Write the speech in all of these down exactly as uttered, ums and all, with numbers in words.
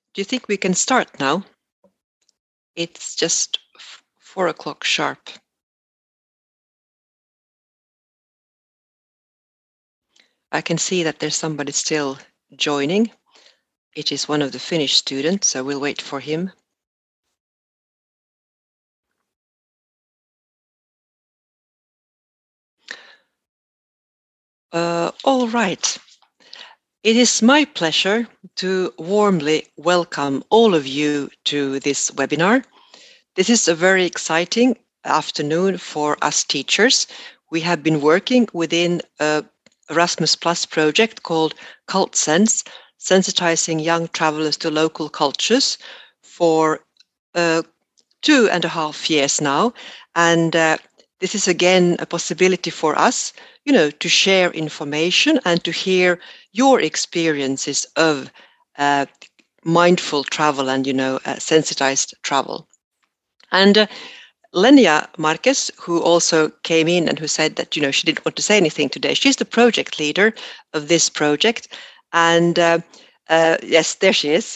Do you think we can start now? It's just f- four o'clock sharp. I can see that there's somebody still joining. It is one of the Finnish students, so we'll wait for him. Uh, all right. It is my pleasure to warmly welcome all of you to this webinar. This is a very exciting afternoon for us teachers. We have been working within a Erasmus Plus project called Cult Sense, sensitizing young travelers to local cultures for uh, two and a half years now. And uh, this is again a possibility for us, you know, to share information and to hear your experiences of uh, mindful travel and, you know, uh, sensitized travel. And uh, Lenia Marquez, who also came in and who said that, you know, she didn't want to say anything today. She's the project leader of this project. And uh, uh, yes, there she is,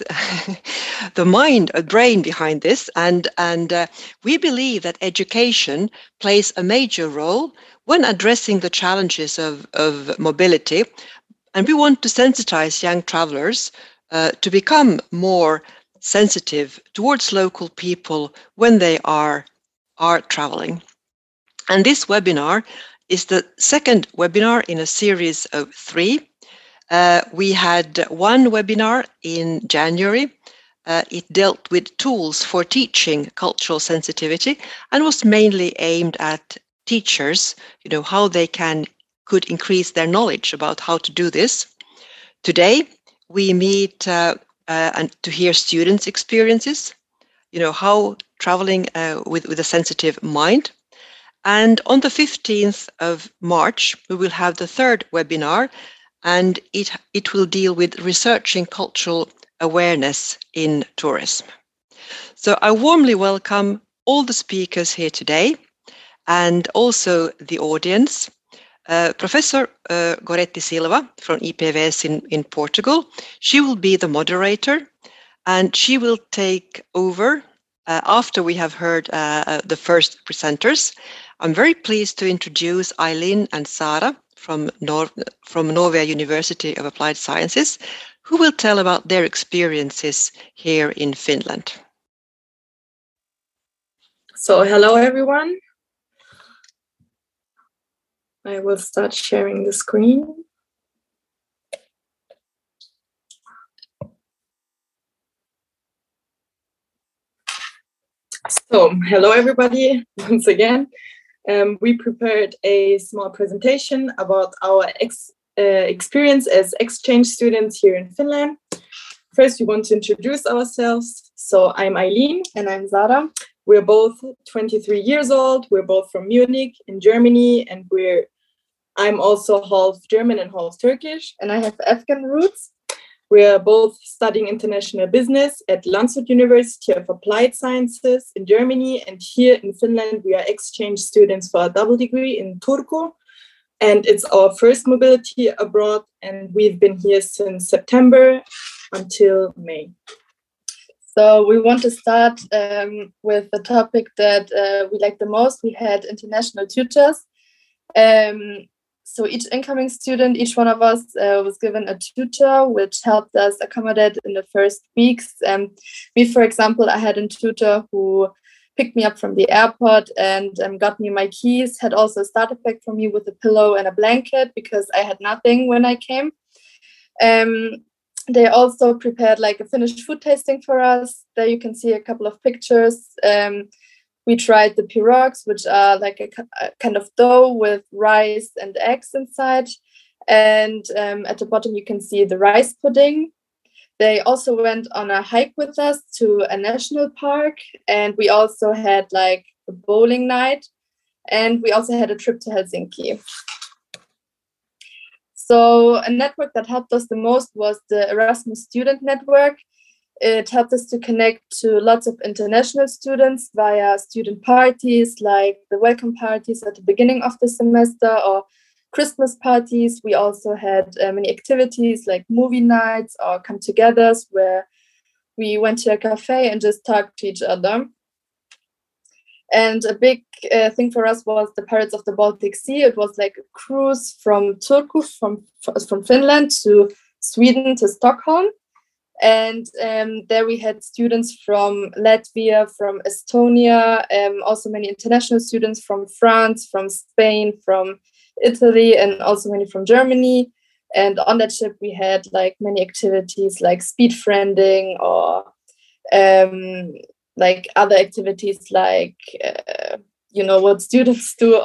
the mind, a brain behind this. And, and uh, we believe that education plays a major role when addressing the challenges of, of mobility. And we want to sensitize young travelers uh, to become more sensitive towards local people when they are are traveling. And this webinar is the second webinar in a series of three. Uh, we had one webinar in January. Uh, it dealt with tools for teaching cultural sensitivity and was mainly aimed at teachers, you know, how they can could increase their knowledge about how to do this. Today, we meet uh, uh, and to hear students' experiences, you know, how traveling uh, with, with a sensitive mind. And on the fifteenth of March, we will have the third webinar, and it, it will deal with researching cultural awareness in tourism. So I warmly welcome all the speakers here today and also the audience. Uh, Professor uh, Goretti Silva from I P V S in, in Portugal, she will be the moderator, and she will take over uh, after we have heard uh, the first presenters. I'm very pleased to introduce Eileen and Sara from, Nor from Norvea University of Applied Sciences, who will tell about their experiences here in Finland. So hello everyone. I will start sharing the screen. So hello everybody once again. Um, we prepared a small presentation about our ex, uh, experience as exchange students here in Finland. First, we want to introduce ourselves. So I'm Eileen. And I'm Sara. We're both twenty-three years old. We're both from Munich in Germany, and we're I'm also half German and half Turkish. And I have Afghan roots. We are both studying international business at Landshut University of Applied Sciences in Germany. And here in Finland, we are exchange students for a double degree in Turku. And it's our first mobility abroad. And we've been here since September until May. So we want to start um, with the topic that uh, we like the most. We had international tutors. Um, so each incoming student, each one of us uh, was given a tutor, which helped us accommodate in the first weeks. Um, me, for example, I had a tutor who picked me up from the airport and um, got me my keys, had also a starter pack for me with a pillow and a blanket because I had nothing when I came. Um, They also prepared like a Finnish food tasting for us. There you can see a couple of pictures. Um, we tried the pirogs, which are like a, a kind of dough with rice and eggs inside. And um, at the bottom, you can see the rice pudding. They also went on a hike with us to a national park. And we also had like a bowling night. And we also had a trip to Helsinki. So a network that helped us the most was the Erasmus Student Network. It helped us to connect to lots of international students via student parties, like the welcome parties at the beginning of the semester or Christmas parties. We also had uh, many activities like movie nights or come-togethers where we went to a cafe and just talked to each other. And a big uh, thing for us was the Pirates of the Baltic Sea. It was like a cruise from Turku, from, from Finland to Sweden to Stockholm. And um, there we had students from Latvia, from Estonia, um, also many international students from France, from Spain, from Italy, and also many from Germany. And on that ship, we had like many activities like speed friending or um, like other activities like, uh, you know, what students do.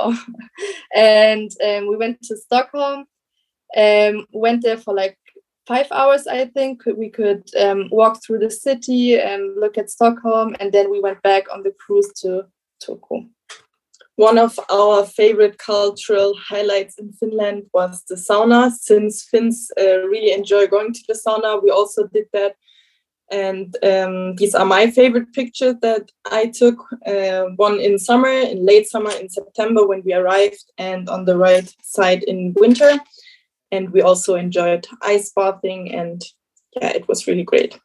And um, we went to Stockholm, um, went there for like five hours, I think. We could um, walk through the city and look at Stockholm. And then we went back on the cruise to Turku. One of our favorite cultural highlights in Finland was the sauna. Since Finns uh, really enjoy going to the sauna, we also did that. And um, these are my favorite pictures that I took. Uh, one in summer, in late summer, in September when we arrived, and on the right side in winter. And we also enjoyed ice bathing, and yeah, it was really great.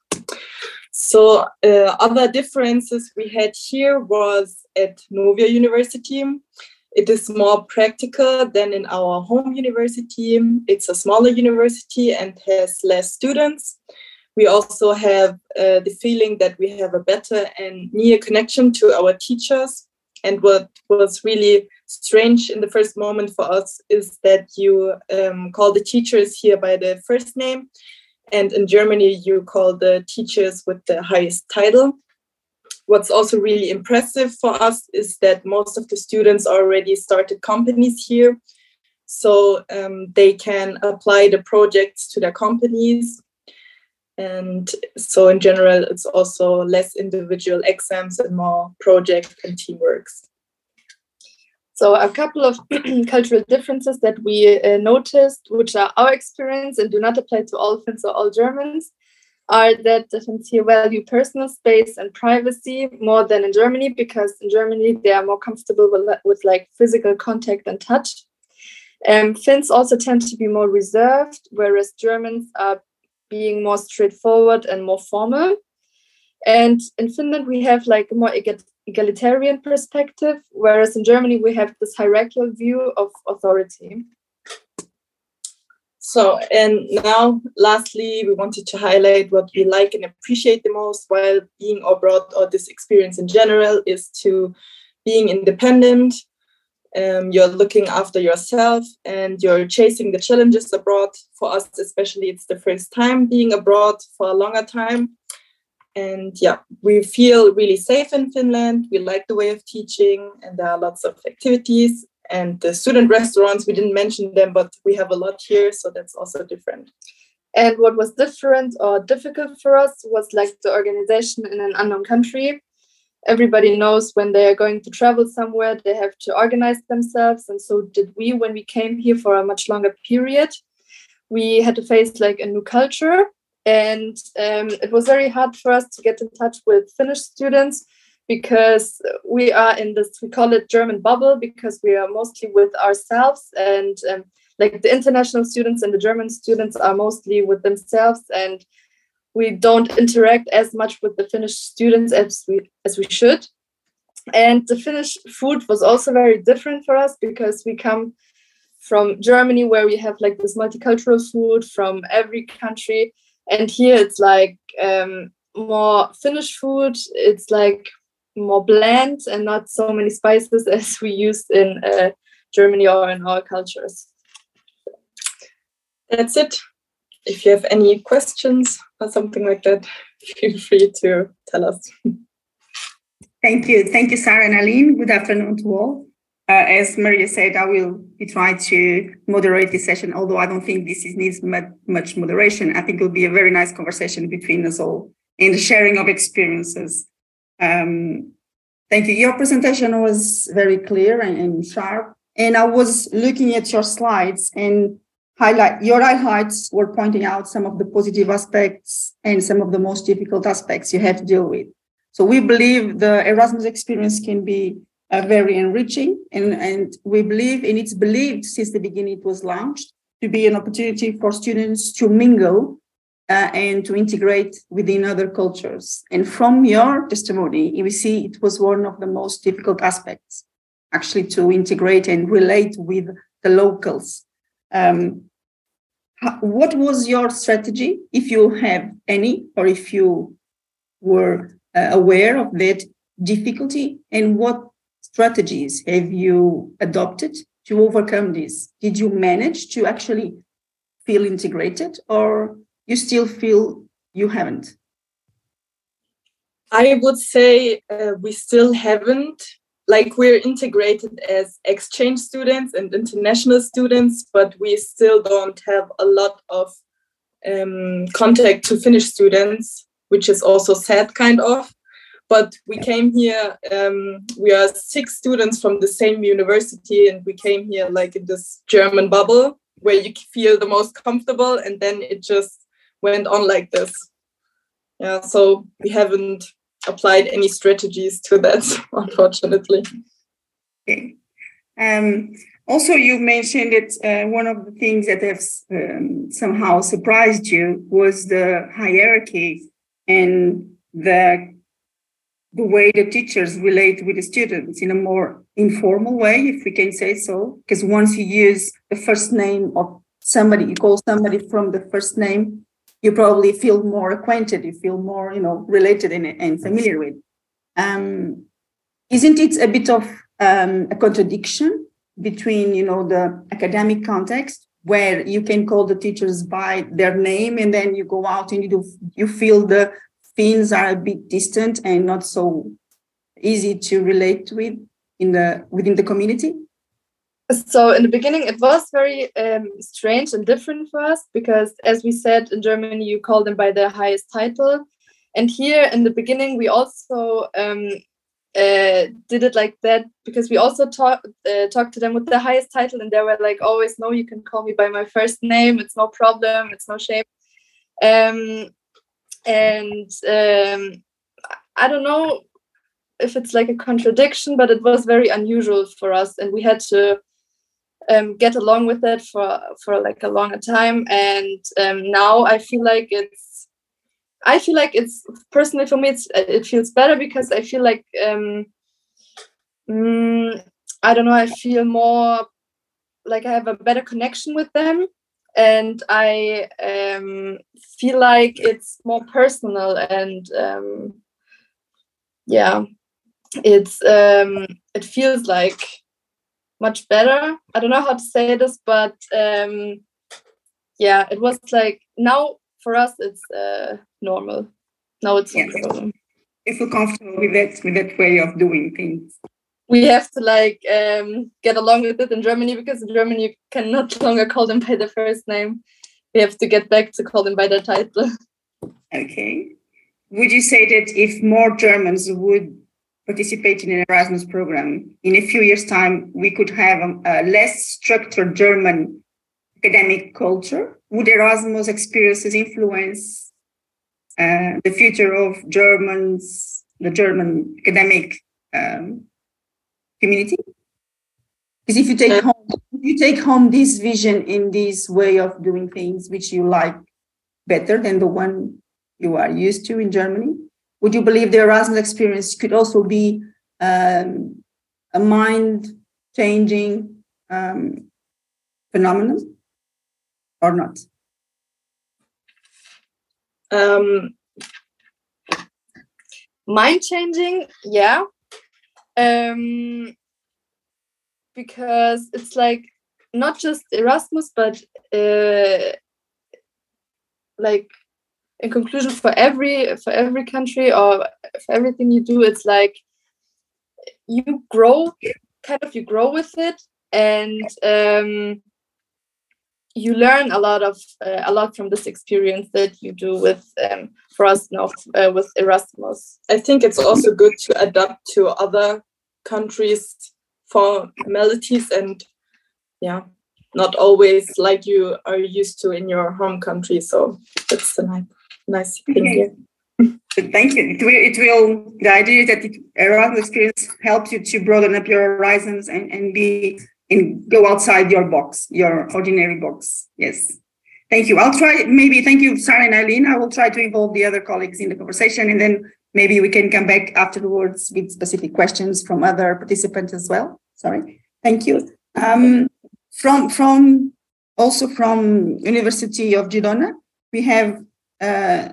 So uh, other differences we had here was at Novia University. It is more practical than in our home university. It's a smaller university and has less students. We also have uh, the feeling that we have a better and near connection to our teachers. And what was really strange in the first moment for us is that you um, call the teachers here by the first name. And in Germany, you call the teachers with the highest title. What's also really impressive for us is that most of the students already started companies here. So um, they can apply the projects to their companies. And so in general, it's also less individual exams and more project and teamworks. So a couple of cultural differences that we uh, noticed, which are our experience and do not apply to all Finns or all Germans, are that the Finns here value personal space and privacy more than in Germany, because in Germany they are more comfortable with, with like physical contact and touch. Um, Finns also tend to be more reserved, whereas Germans are being more straightforward and more formal. And in Finland, we have like a more egalitarian perspective, whereas in Germany, we have this hierarchical view of authority. So, and now, lastly, we wanted to highlight what we like and appreciate the most while being abroad, or this experience in general, is to being independent. Um, you're looking after yourself and you're chasing the challenges abroad. For us, especially, it's the first time being abroad for a longer time. And yeah, we feel really safe in Finland. We like the way of teaching, and there are lots of activities. And the student restaurants, we didn't mention them, but we have a lot here, so that's also different. And what was different or difficult for us was like the organization in an unknown country. Everybody knows when they are going to travel somewhere, they have to organize themselves. And so did we when we came here for a much longer period. We had to face like a new culture. And um, it was very hard for us to get in touch with Finnish students, because we are in this, we call it German bubble, because we are mostly with ourselves, and um, like the international students and the German students are mostly with themselves, and we don't interact as much with the Finnish students as we as we should. And the Finnish food was also very different for us, because we come from Germany, where we have like this multicultural food from every country, and here it's like um, more Finnish food. It's like more bland and not so many spices as we used in uh, Germany or in our cultures. That's it. If you have any questions or something like that, feel free to tell us. Thank you. Thank you, Sarah and Aline. Good afternoon to all. Uh, as Maria said, I will be trying to moderate this session, although I don't think this is, needs much moderation. I think it will be a very nice conversation between us all in the sharing of experiences. Um, thank you. Your presentation was very clear and, and sharp. And I was looking at your slides, and highlight your highlights were pointing out some of the positive aspects and some of the most difficult aspects you have to deal with. So we believe the Erasmus experience can be uh, very enriching, and, and we believe, and it's believed since the beginning it was launched, to be an opportunity for students to mingle uh, and to integrate within other cultures. And from your testimony, we see it was one of the most difficult aspects, actually, to integrate and relate with the locals. Um, what was your strategy, if you have any, or if you were uh, aware of that difficulty, and what strategies have you adopted to overcome this? Did you manage to actually feel integrated, or you still feel you haven't? I would say uh, we still haven't. Like, we're integrated as exchange students and international students, but we still don't have a lot of um, contact to Finnish students, which is also sad, kind of. But we came here, um, we are six students from the same university, and we came here like in this German bubble where you feel the most comfortable, and then it just went on like this. Yeah, so we haven't applied any strategies to that, unfortunately. Okay. Um, also, you mentioned that uh, one of the things that has um, somehow surprised you was the hierarchy and the, the way the teachers relate with the students in a more informal way, if we can say so. Because once you use the first name of somebody, you call somebody from the first name, you probably feel more acquainted, you feel more, you know, related and, and familiar with. Um, isn't it a bit of um, a contradiction between, you know, the academic context where you can call the teachers by their name, and then you go out and you do, you feel the Finns are a bit distant and not so easy to relate with in the within the community? So in the beginning, it was very um, strange and different for us because, as we said, in Germany, you call them by their highest title. And here in the beginning, we also um, uh, did it like that because we also talk, uh, talked to them with the highest title, and they were like, always, no, you can call me by my first name. It's no problem. It's no shame. Um, and um, I don't know if it's like a contradiction, but it was very unusual for us, and we had to Um, get along with it for for like a longer time, and um, now I feel like it's I feel like it's personally for me it's it feels better because I feel like um, mm, I don't know I feel more like I have a better connection with them, and I um, feel like it's more personal, and um, yeah, it's um, it feels like much better. I don't know how to say this, but um, yeah, it was like now for us it's uh, normal. Now it's yes. no problem. You feel comfortable with that with that way of doing things. We have to like um, get along with it in Germany, because in Germany you can no longer call them by their first name. We have to get back to call them by their title. Okay. Would you say that if more Germans would participate in an Erasmus program, in a few years' time, we could have a, a less structured German academic culture? Would Erasmus experiences influence uh, the future of Germans, the German academic um, community? Because if you take home, if you take home this vision in this way of doing things, which you like better than the one you are used to in Germany, would you believe the Erasmus experience could also be um, a mind-changing um, phenomenon, or not? Um, mind-changing, yeah. Um, because it's like not just Erasmus, but uh, like in conclusion, for every for every country or for everything you do, it's like you grow, kind of you grow with it, and um, you learn a lot of uh, a lot from this experience that you do with um, for us now uh, with Erasmus. I think it's also good to adapt to other countries' formalities, and yeah, not always like you are used to in your home country. So that's a nice, nice thing here. Thank you. It will, it will, the idea is that it, Erasmus experience helps you to broaden up your horizons and, and be and go outside your box, your ordinary box. Yes. Thank you. I'll try, maybe, thank you, Sarah and Eileen. I will try to involve the other colleagues in the conversation, and then maybe we can come back afterwards with specific questions from other participants as well. Sorry. Thank you. Um, from, from also from University of Girona, we have uh,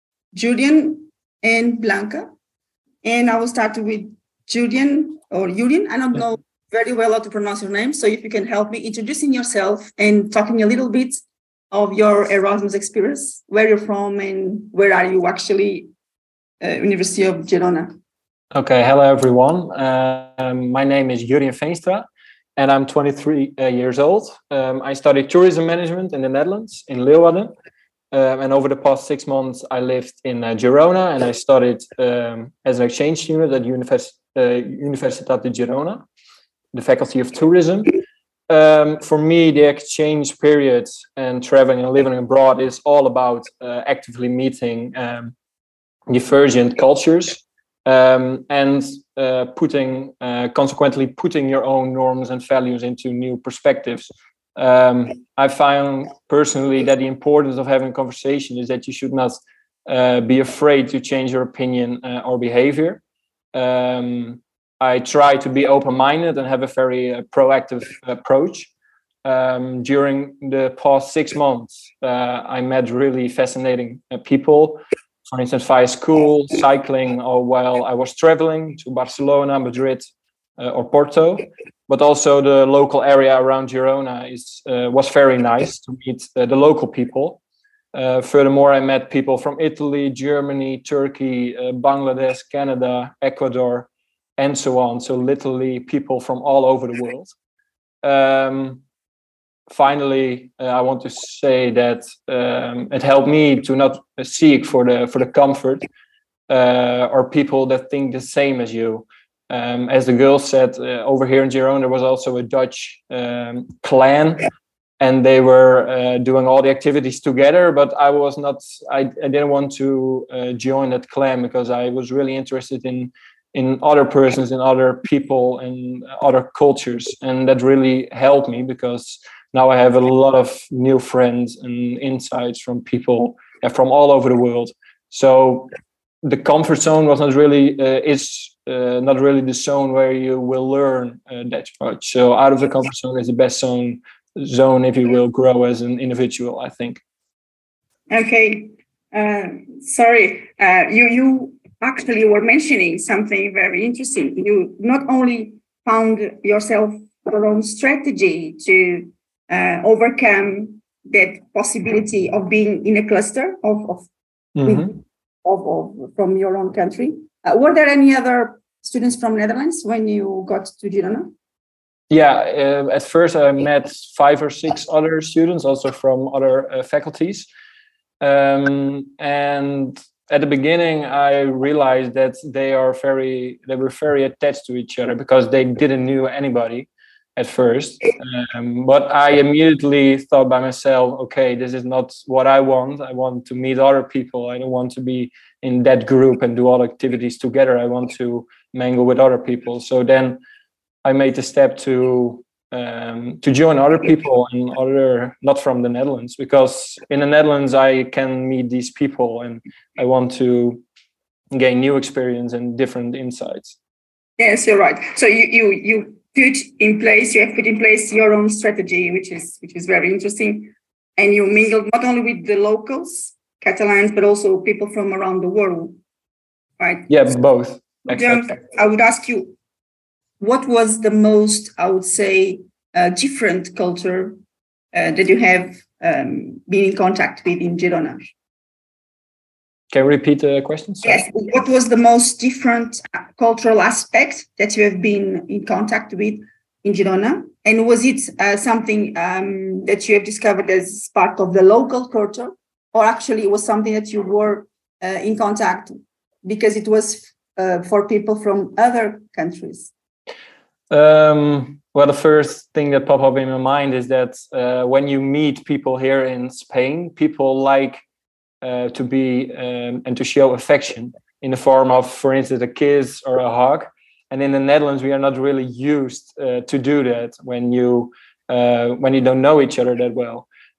Julian and Blanca. And I will start with Julian or Julian. I don't know very well how to pronounce your name. So if you can help me introducing yourself and talking a little bit of your Erasmus experience, where you're from and where are you actually, uh, University of Girona. Okay, hello everyone. Um, my name is Jurjen Veenstra and I'm twenty-three uh, years old. Um, I studied tourism management in the Netherlands, in Leeuwarden. Um, and over the past six months, I lived in uh, Girona and I studied um, as an exchange student at Univers uh, Universitat de Girona, the Faculty of Tourism. Um, for me, the exchange period and traveling and living abroad is all about uh, actively meeting um, divergent cultures um, and uh, putting, uh, consequently, putting your own norms and values into new perspectives. Um, I found personally that the importance of having a conversation is that you should not uh, be afraid to change your opinion uh, or behavior. Um, I try to be open-minded and have a very uh, proactive approach. Um, during the past six months, uh, I met really fascinating uh, people, for instance, via school, cycling, or while I was traveling to Barcelona, Madrid, uh, or Porto. But also the local area around Girona is uh, was very nice to meet uh, the local people. Uh, furthermore, I met people from Italy, Germany, Turkey, uh, Bangladesh, Canada, Ecuador, and so on. So literally people from all over the world. Um, finally, uh, I want to say that um, it helped me to not seek for the for the comfort uh, or people that think the same as you. Um, as the girls said, uh, over here in Girona, there was also a Dutch um, clan, and they were uh, doing all the activities together. But I was not, I, I didn't want to uh, join that clan because I was really interested in in other persons, in other people, and other cultures, and that really helped me because now I have a lot of new friends and insights from people uh, from all over the world. So the comfort zone was not really uh, is. Uh, not really the zone where you will learn uh, that much. So out of the comfort zone is the best zone, zone if you will grow as an individual, I think. Okay. Uh, sorry, uh, you, you actually were mentioning something very interesting. You not only found yourself your own strategy to uh, overcome that possibility of being in a cluster of, of, mm-hmm. of, of from your own country. Uh, were there any other students from Netherlands when you got to Girona? Yeah, uh, at first I met five or six other students, also from other uh, faculties. Um, and at the beginning, I realized that they are very, they were very attached to each other because they didn't know anybody at first. Um, but I immediately thought by myself, okay, this is not what I want. I want to meet other people. I don't want to be in that group and do all activities together. I want to mingle with other people. So then I made the step to um, to join other people and other, not from the Netherlands, because in the Netherlands I can meet these people and I want to gain new experience and different insights. Yes, you're right. So you you you put in place, you have put in place your own strategy, which is which is very interesting, and you mingled not only with the locals, Catalans, but also people from around the world, right? Yeah, both. Exactly. I would ask you, what was the most, I would say, uh, different culture uh, that you have um, been in contact with in Girona? Can you repeat the question? Sorry. Yes. What was the most different cultural aspect that you have been in contact with in Girona? And was it uh, something um, that you have discovered as part of the local culture? Or actually it was something that you were uh, in contact because it was uh, for people from other countries? Um, well, the first thing that popped up in my mind is that uh, when you meet people here in Spain, people like uh, to be um, and to show affection in the form of, for instance, a kiss or a hug. And in the Netherlands, we are not really used uh, to do that when you uh, when you don't know each other that well.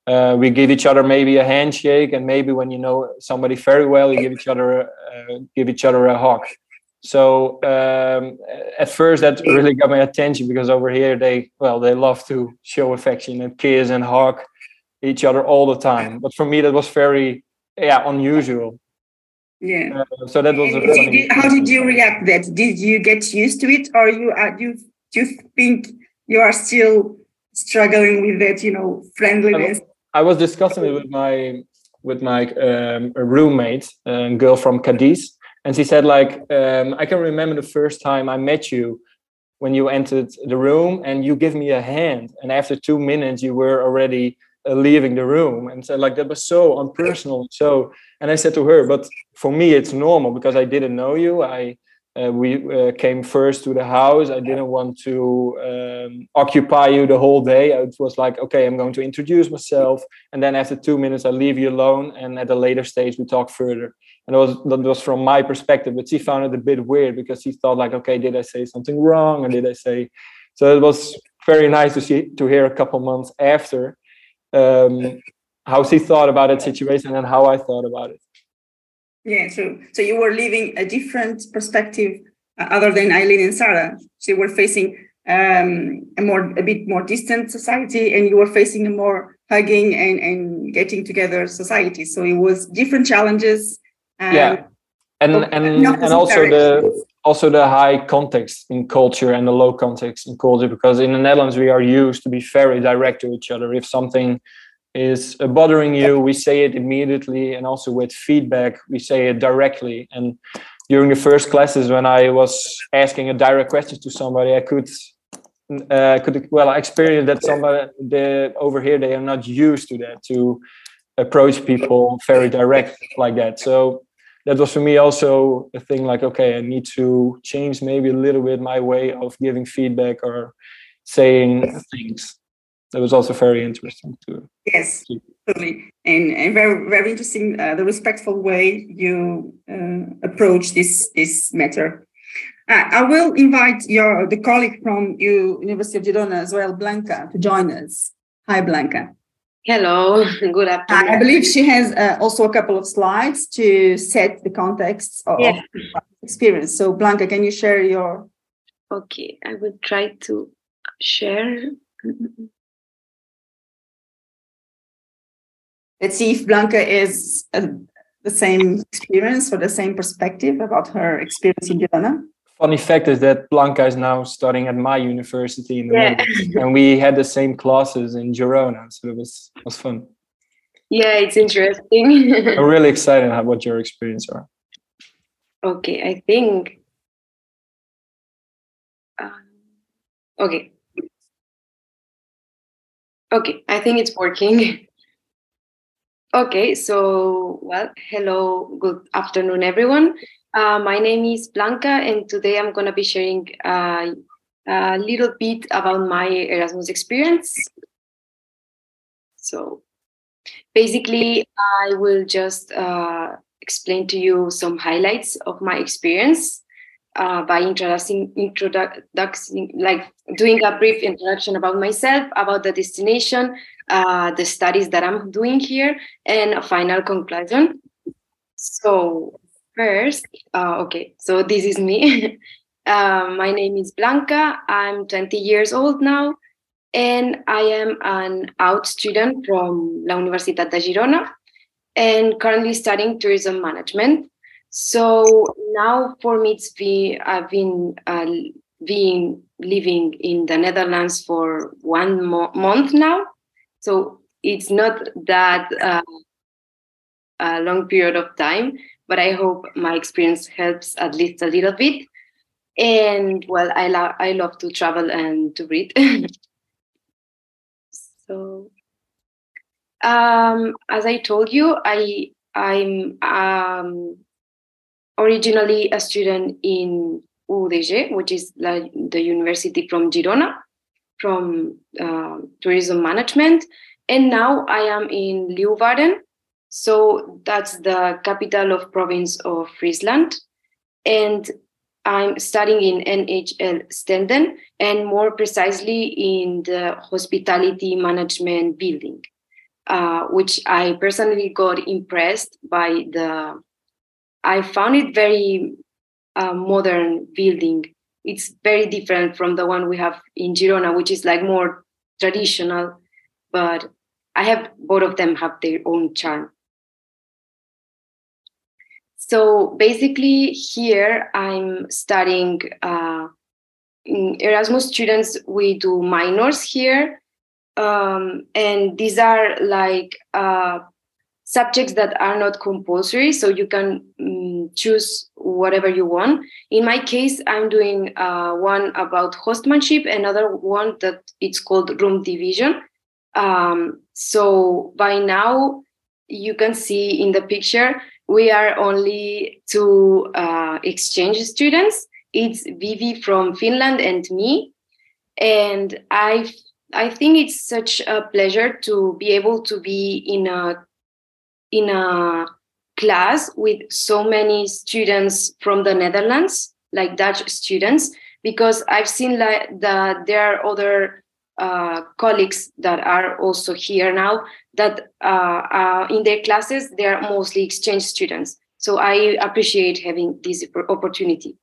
Uh, we give each other maybe a handshake, and maybe when you know somebody very well, you give each other uh, give each other a hug. So um, at first, that really got my attention, because over here they well they love to show affection and kiss and hug each other all the time. But for me, that was very yeah unusual. Yeah. Uh, so that was. A did funny you, how did you react? That did you get used to it, or you uh, you do you think you are still struggling with that? You know, friendliness. I was discussing it with my with my um, roommate, a girl from Cadiz, and she said, like, um, I can remember the first time I met you, when you entered the room and you give me a hand, and after two minutes you were already uh, leaving the room, and said, like, that was so unpersonal. So, and I said to her, but for me it's normal, because I didn't know you. I Uh, we uh, came first to the house. I didn't want to um, occupy you the whole day. It was like, okay, I'm going to introduce myself, and then after two minutes, I leave you alone, and at a later stage, we talk further. And it was, that was from my perspective, but she found it a bit weird, because she thought, like, okay, did I say something wrong, or did I say? So it was very nice to see to hear a couple months after um, how she thought about that situation and how I thought about it. Yeah, true. So you were living a different perspective uh, other than Eileen and Sarah. So you were facing um, a more, a bit more distant society, and you were facing a more hugging and, and getting together society. So it was different challenges. Um, yeah, and and and also the also the high context in culture and the low context in culture, because in the Netherlands we are used to be very direct to each other. If something is bothering you, we say it immediately, and also with feedback we say it directly. And during the first classes, when I was asking a direct question to somebody, I could uh, could well I experienced that somebody the over here, they are not used to that, to approach people very direct like that. So that was for me also a thing, like, okay, I need to change maybe a little bit my way of giving feedback or saying things. That was also very interesting too. Yes, totally, and and very very interesting. Uh, the respectful way you uh, approach this this matter. Uh, I will invite your the colleague from U University of Girona as well, Blanca, to join us. Hi, Blanca. Hello. Good afternoon. I believe she has uh, also a couple of slides to set the context of, yeah. of experience. So, Blanca, can you share your? Okay, I will try to share. Let's see if Blanca is uh, the same experience or the same perspective about her experience in Girona. Funny fact is that Blanca is now studying at my university in the yeah. Netherlands, and we had the same classes in Girona, so it was was fun. Yeah, it's interesting. I'm really excited about what your experience are. Okay, I think. Um, okay. Okay, I think it's working. Okay, so, well, hello, good afternoon, everyone. Uh, my name is Blanca, and today I'm going to be sharing uh, a little bit about my Erasmus experience. So, basically, I will just uh, explain to you some highlights of my experience uh, by introducing, introducing, like doing a brief introduction about myself, about the destination, Uh, the studies that I'm doing here, and a final conclusion. So first, uh, okay, so this is me. uh, my name is Blanca. I'm twenty years old now, and I am an out student from La Universitat de Girona, and currently studying tourism management. So now for me, it's be, I've been uh, being living in the Netherlands for one mo- month now. So it's not that uh, a long period of time, but I hope my experience helps at least a little bit. And well, I love I love to travel and to read. So, um, as I told you, I I'm um, originally a student in U D G, which is like the university from Girona, from uh, tourism management, and now I am in Leeuwarden, so that's the capital of province of Friesland, and I'm studying in N H L Stenden, and more precisely in the hospitality management building. uh, which I personally got impressed by. The I found it very uh, modern building. It's very different from the one we have in Girona, which is like more traditional, but I have both of them have their own charm. So basically here I'm studying uh, in Erasmus students. We do minors here. Um, and these are like uh, subjects that are not compulsory, so you can um, choose whatever you want. In my case, I'm doing uh, one about hostmanship, another one that it's called room division. Um, so by now, you can see in the picture, we are only two uh, exchange students. It's Vivi from Finland and me. And I I think it's such a pleasure to be able to be in a in a class with so many students from the Netherlands, like Dutch students, because I've seen like that there are other uh, colleagues that are also here now that uh, uh, in their classes, they are mostly exchange students. So I appreciate having this opportunity.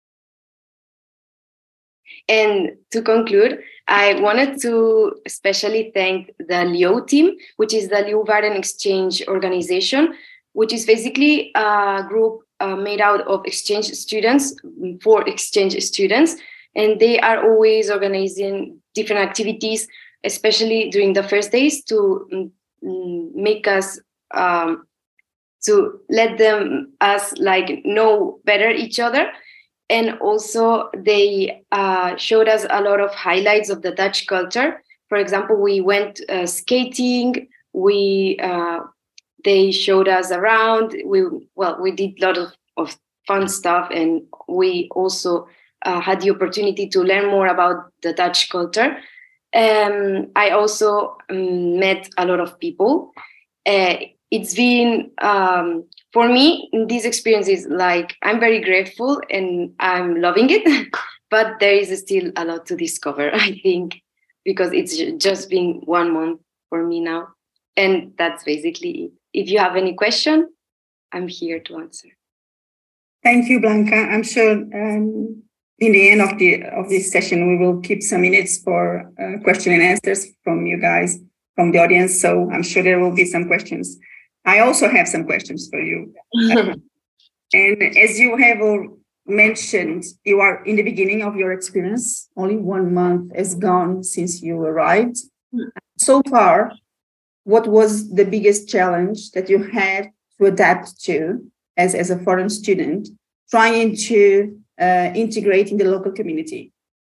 And to conclude, I wanted to especially thank the Leo team, which is the Leeuwarden Exchange Organization, which is basically a group uh, made out of exchange students for exchange students. And they are always organizing different activities, especially during the first days, to um, make us, um, to let them us like know better each other. And also they uh, showed us a lot of highlights of the Dutch culture. For example, we went uh, skating. We uh, they showed us around. We well, we did a lot of, of fun stuff, and we also uh, had the opportunity to learn more about the Dutch culture. Um, I also um, met a lot of people. Uh, it's been um, for me, in these experiences, like I'm very grateful and I'm loving it, but there is still a lot to discover, I think, because it's just been one month for me now. And that's basically it. If you have any question, I'm here to answer. Thank you, Blanca. I'm sure um, in the end of the of this session, we will keep some minutes for uh, question and answers from you guys, from the audience. So I'm sure there will be some questions. I also have some questions for you. uh, and as you have mentioned, you are in the beginning of your experience. Only one month has gone since you arrived. So far, what was the biggest challenge that you had to adapt to as, as a foreign student, trying to uh, integrate in the local community?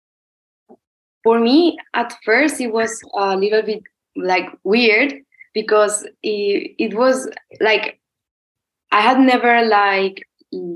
For me, at first, it was a little bit like weird, because it, it was like I had never like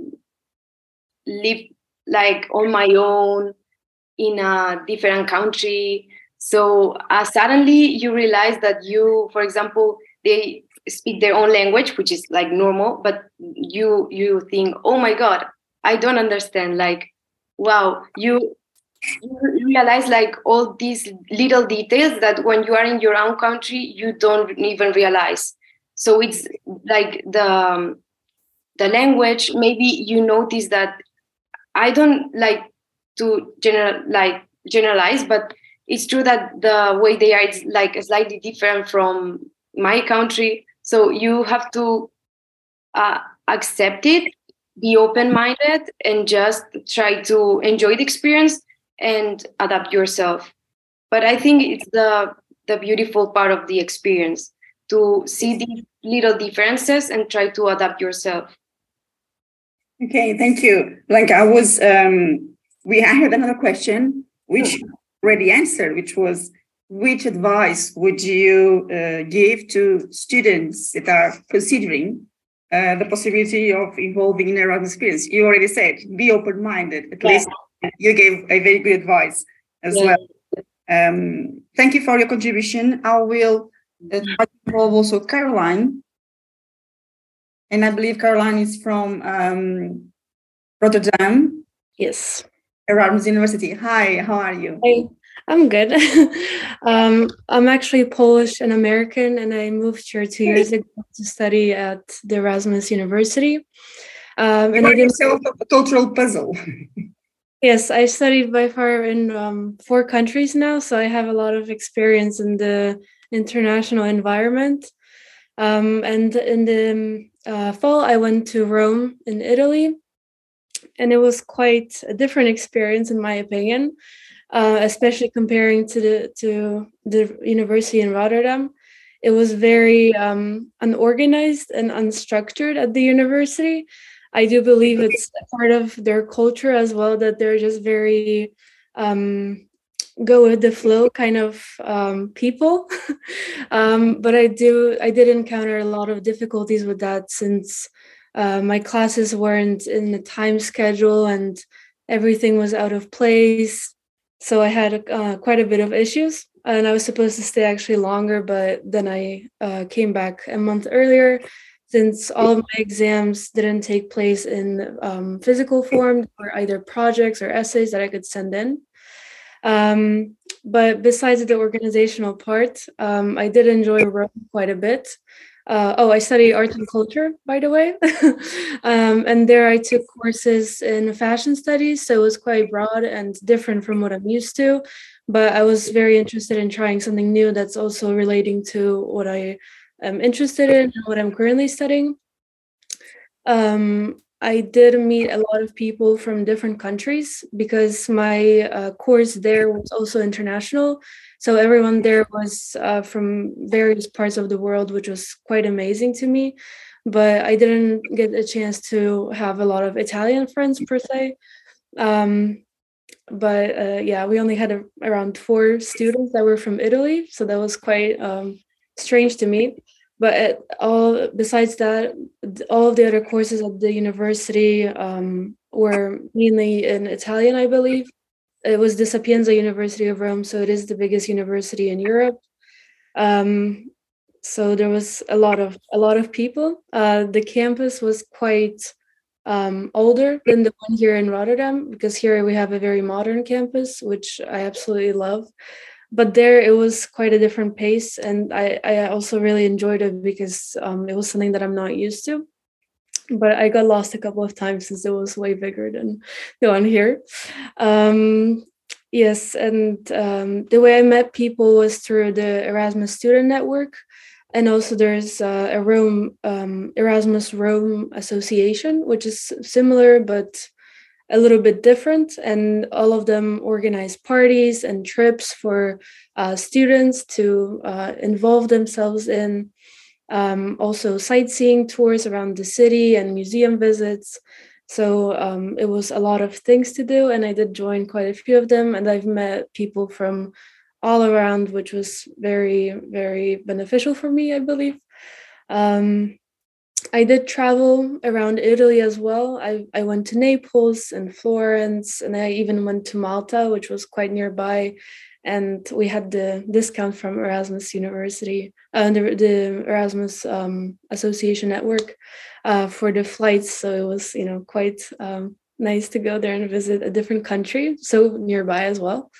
lived like on my own in a different country. So uh, suddenly you realize that you, for example, they speak their own language, which is like normal, but you you think, oh my God, I don't understand. Like, wow, you you realize like all these little details that when you are in your own country, you don't even realize. So it's like the, um, the language, maybe you notice that I don't like to general like generalize, but it's true that the way they are, it's like slightly different from my country. So you have to uh, accept it, be open-minded, and just try to enjoy the experience and adapt yourself. But I think it's the the beautiful part of the experience, to see these little differences and try to adapt yourself. Okay, thank you, Blanca. I was um, we I had another question which you already answered, which was, which advice would you uh, give to students that are considering uh, the possibility of involving in Erasmus experience? You already said, be open-minded. At yeah. least you gave a very good advice as yeah. well. Um, thank you for your contribution. I will uh, try to involve also Caroline. And I believe Caroline is from um, Rotterdam. Yes. Erasmus University. Hi, how are you? Hi, I'm good. um, I'm actually Polish and American, and I moved here two years ago to study at the Erasmus University. Um, you and I did yourself a cultural puzzle. Yes, I studied by far in um, four countries now, so I have a lot of experience in the international environment. Um, and in the uh, fall, I went to Rome in Italy, and it was quite a different experience, in my opinion. Uh, especially comparing to the to the university in Rotterdam. It was very um, unorganized and unstructured at the university. I do believe it's part of their culture as well, that they're just very um, go with the flow kind of um, people. um, but I do I did encounter a lot of difficulties with that, since uh, my classes weren't in the time schedule and everything was out of place. So I had uh, quite a bit of issues, and I was supposed to stay actually longer, but then I uh, came back a month earlier, since all of my exams didn't take place in um, physical form, or either projects or essays that I could send in. Um, but besides the organizational part, um, I did enjoy Rome quite a bit. Uh, oh, I study art and culture, by the way. um, and there I took courses in fashion studies, so it was quite broad and different from what I'm used to. But I was very interested in trying something new that's also relating to what I am interested in and what I'm currently studying. Um, I did meet a lot of people from different countries, because my uh, course there was also international. So everyone there was uh, from various parts of the world, which was quite amazing to me. But I didn't get a chance to have a lot of Italian friends per se. Um, but uh, yeah, we only had a, around four students that were from Italy. So that was quite um, strange to me. But at all, besides that, all of the other courses at the university um, were mainly in Italian, I believe. It was the Sapienza University of Rome, so it is the biggest university in Europe. Um, so there was a lot of a lot of people. Uh, the campus was quite um, older than the one here in Rotterdam, because here we have a very modern campus, which I absolutely love. But there it was quite a different pace, and I, I also really enjoyed it, because um, it was something that I'm not used to. But I got lost a couple of times, since it was way bigger than the one here. Um, yes, and um, the way I met people was through the Erasmus Student Network. And also there's uh, a Rome, um, Erasmus Rome Association, which is similar, but a little bit different, and all of them organize parties and trips for uh, students to uh, involve themselves in. Um, also sightseeing tours around the city and museum visits. So um, it was a lot of things to do, and I did join quite a few of them, and I've met people from all around, which was very, very beneficial for me, I believe. Um, I did travel around Italy as well. I, I went to Naples and Florence, and I even went to Malta, which was quite nearby. And we had the discount from Erasmus University, uh, the, the Erasmus um, Association Network uh, for the flights. So it was, you know, quite um, nice to go there and visit a different country, so nearby as well.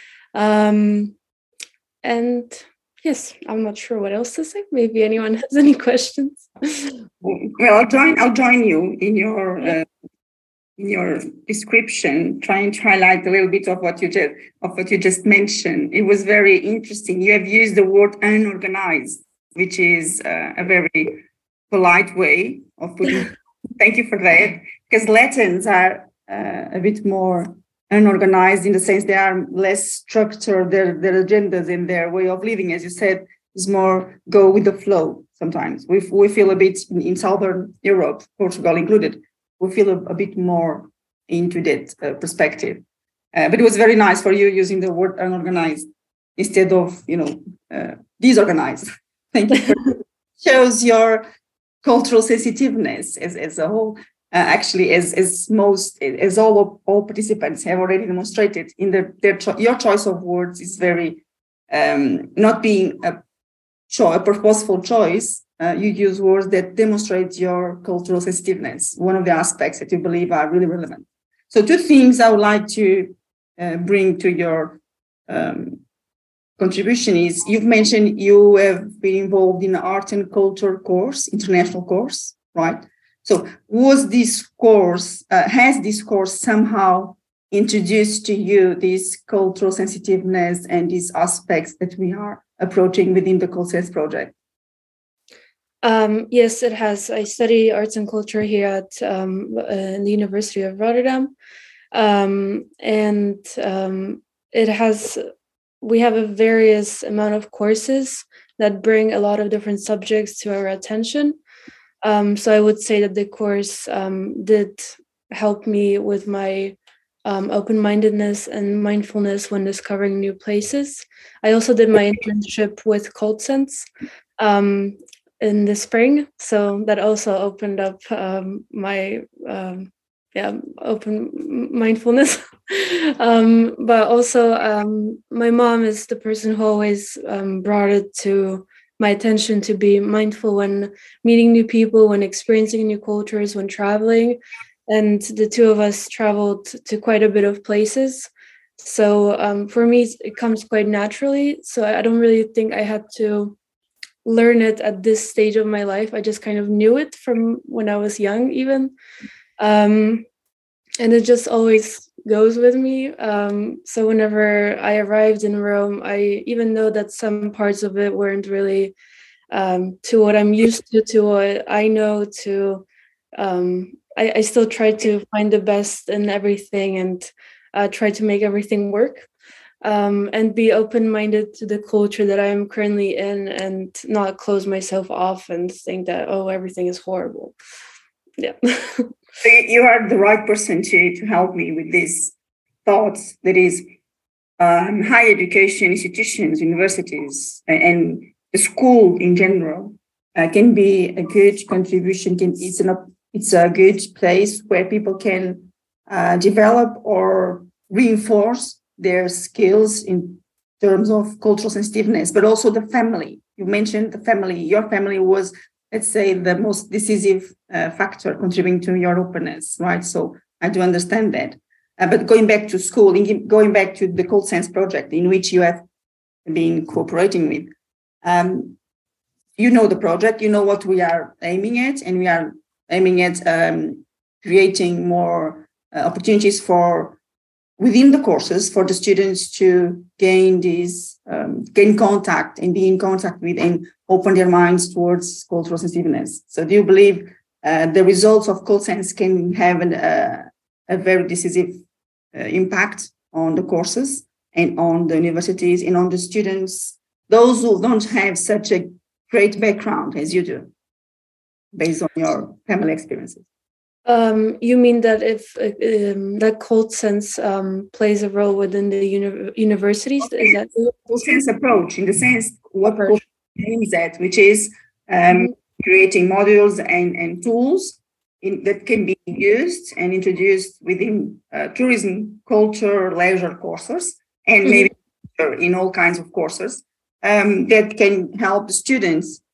Um, and yes, I'm not sure what else to say. Maybe anyone has any questions. Well, I'll join. I'll join you in your uh, in your description, trying to highlight a little bit of what you just of what you just mentioned. It was very interesting. You have used the word unorganized, which is uh, a very polite way of putting. Thank you for that, because Latins are uh, a bit more unorganized in the sense they are less structured. Their their agendas and their way of living, as you said, is more go with the flow. Sometimes we we feel a bit in, in Southern Europe, Portugal included. We feel a, a bit more into that uh, perspective. Uh, but it was very nice for you using the word unorganized instead of, you know, uh, disorganized. Thank you. For shows your cultural sensitiveness as, as a whole. Uh, actually, as as most as all of, all participants have already demonstrated in their their cho- your choice of words is very um, not being a, cho- a purposeful choice. Uh, you use words that demonstrate your cultural sensitiveness, one of the aspects that you believe are really relevant. So two things I would like to uh, bring to your um, contribution is, you've mentioned you have been involved in the art and culture course, international course, right? So was this course, uh, has this course somehow introduced to you this cultural sensitiveness and these aspects that we are approaching within the CultSense project? Um, yes, it has. I study arts and culture here at um, uh, the University of Rotterdam. Um, and um, it has, we have a various amount of courses that bring a lot of different subjects to our attention. Um, so I would say that the course um, did help me with my um, open-mindedness and mindfulness when discovering new places. I also did my internship with CultSense um, in the spring, so that also opened up um, my um, yeah open mindfulness. um, but also, um, my mom is the person who always um, brought it to my attention to be mindful when meeting new people, when experiencing new cultures, when traveling. And the two of us traveled to quite a bit of places. So um, for me, it comes quite naturally. So I don't really think I had to learn it at this stage of my life. I just kind of knew it from when I was young, even. Um, and it just always goes with me. Um, so whenever I arrived in Rome, I even know that some parts of it weren't really um, to what I'm used to, to what I know, to um, I, I still try to find the best in everything and uh, try to make everything work. Um, and be open-minded to the culture that I am currently in and not close myself off and think that, oh, everything is horrible. Yeah. So you are the right person to, to help me with these thoughts. That is, um, higher education institutions, universities, and the school in general uh, can be a good contribution. Can, it's, an, it's a good place where people can uh, develop or reinforce their skills in terms of cultural sensitiveness, but also the family. You mentioned the family. Your family was, let's say, the most decisive uh, factor contributing to your openness, right? So I do understand that. Uh, but going back to school, going back to the CultSense project in which you have been cooperating with, um, you know the project, you know what we are aiming at, and we are aiming at um, creating more uh, opportunities for within the courses for the students to gain these, um, gain contact and be in contact with and open their minds towards cultural sensitiveness. So do you believe uh, the results of CultSense can have an, uh, a very decisive uh, impact on the courses and on the universities and on the students, those who don't have such a great background as you do, based on your family experiences? Um, you mean that if uh, um, that CultSense um, plays a role within the uni- universities? Okay. Is that CultSense approach in the sense what CultSense aims at, which is um, mm-hmm. creating modules and, and tools in, that can be used and introduced within uh, tourism, culture, leisure courses, and maybe mm-hmm. in all kinds of courses um, that can help the students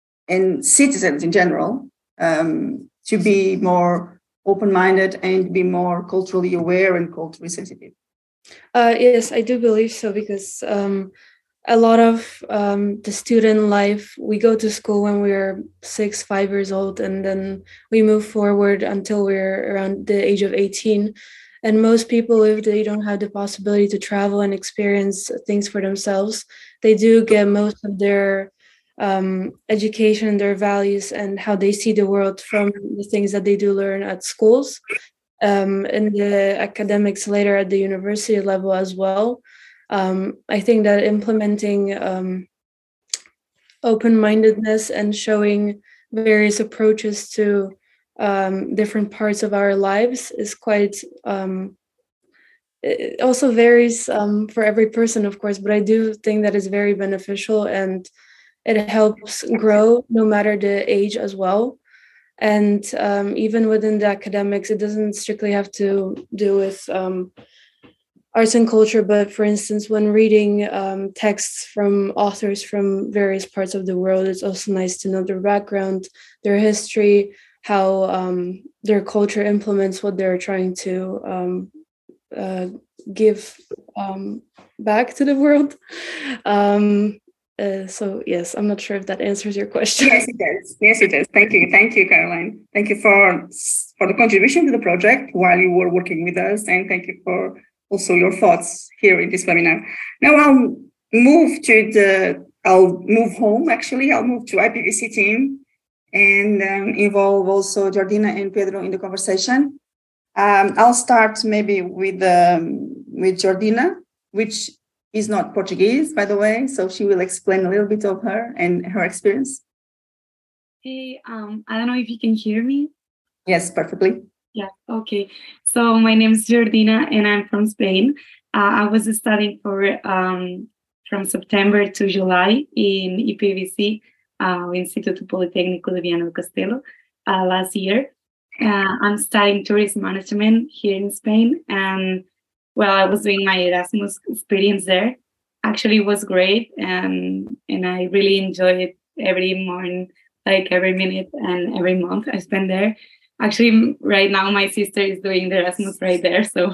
and citizens in general um, to be more open-minded and be more culturally aware and culturally sensitive. Uh, yes, I do believe so, because um, a lot of um, the student life, we go to school when we're six, five years old, and then we move forward until we're around the age of eighteen. And most people, if they don't have the possibility to travel and experience things for themselves, they do get most of their Um, education, their values, and how they see the world from the things that they do learn at schools, um, and the academics later at the university level as well. Um, I think that implementing um, open-mindedness and showing various approaches to um, different parts of our lives is quite um, it also varies um, for every person, of course, but I do think that it's very beneficial, and it helps grow no matter the age as well. And um, even within the academics, it doesn't strictly have to do with um, arts and culture, but for instance, when reading um, texts from authors from various parts of the world, it's also nice to know their background, their history, how um, their culture implements what they're trying to um, uh, give um, back to the world. Um, uh, so yes, I'm not sure if that answers your question. Yes, it does. Yes, it does. Thank you. Thank you, Caroline. Thank you for, for the contribution to the project while you were working with us. And thank you for also your thoughts here in this webinar. Now I'll move to the, I'll move home, actually. I'll move to I P V C team and um, involve also Jordina and Pedro in the conversation. Um, I'll start maybe with um, with Jordina, which is not Portuguese, by the way, so she will explain a little bit of her and her experience. Hey, um, I don't know if you can hear me. Yes, perfectly. Yeah, okay. So my name is Jordina and I'm from Spain. Uh, I was studying for um, from September to July in I P V C, uh, Instituto Politécnico de Viana do Castelo, uh, last year. Uh, I'm studying tourism management here in Spain, and well, I was doing my Erasmus experience there. Actually, it was great, and and I really enjoyed it every morning, like every minute and every month I spend there. Actually, right now my sister is doing the Erasmus right there, so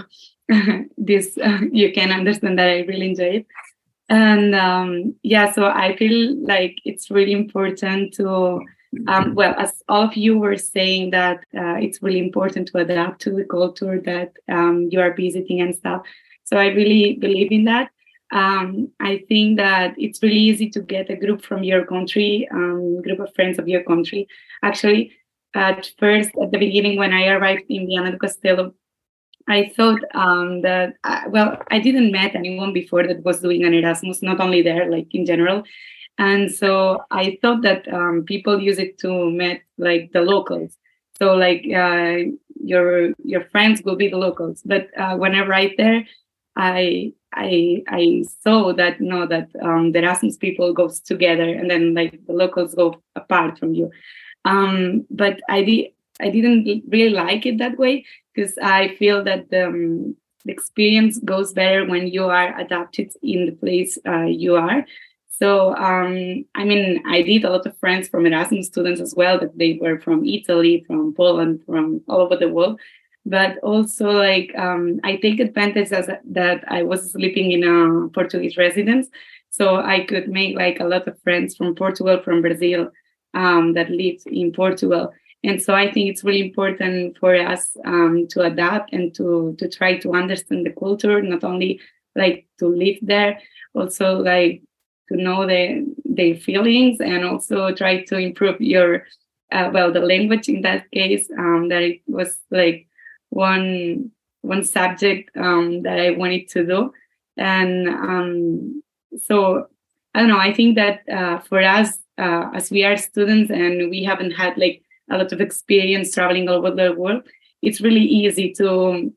this uh, you can understand that I really enjoy it. And um, yeah, so I feel like it's really important to. Um, well, as all of you were saying that uh, it's really important to adapt to the culture that um, you are visiting and stuff. So I really believe in that. Um, I think that it's really easy to get a group from your country, um, group of friends of your country. Actually, at first, at the beginning, when I arrived in Viana do Castelo, I thought um, that, uh, well, I didn't met anyone before that was doing an Erasmus, not only there, like in general. And so I thought that um, people use it to meet like the locals. So like uh, your your friends will be the locals. But uh, when I arrived there, I I I saw that no that um, the Erasmus people goes together, and then like the locals go apart from you. Um, but I did I didn't really like it that way, because I feel that the, um, the experience goes better when you are adapted in the place uh, you are. So, um, I mean, I did a lot of friends from Erasmus students as well, that they were from Italy, from Poland, from all over the world. But also, like, um, I take advantage as a, that I was sleeping in a Portuguese residence. So I could make, like, a lot of friends from Portugal, from Brazil, um, that lived in Portugal. And so I think it's really important for us um, to adapt and to, to try to understand the culture, not only, like, to live there, also, like, to know the, their feelings, and also try to improve your, uh, well, the language in that case. Um, that it was like one one subject um, that I wanted to do. And um, so, I don't know, I think that uh, for us, uh, as we are students and we haven't had like a lot of experience traveling all over the world, it's really easy to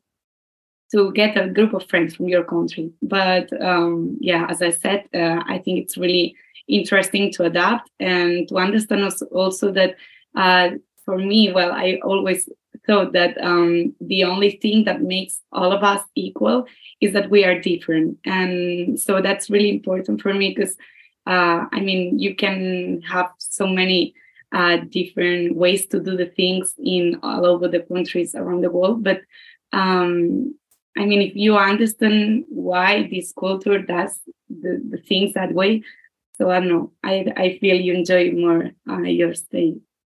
to get a group of friends from your country. But um, yeah, as I said, uh, I think it's really interesting to adapt and to understand also, also that uh, for me, well, I always thought that um, the only thing that makes all of us equal is that we are different. And so that's really important for me, because uh, I mean, you can have so many uh, different ways to do the things in all over the countries around the world. But um, I mean, if you understand why this culture does the, the things that way, so I don't know, I, I feel you enjoy more uh, your stay.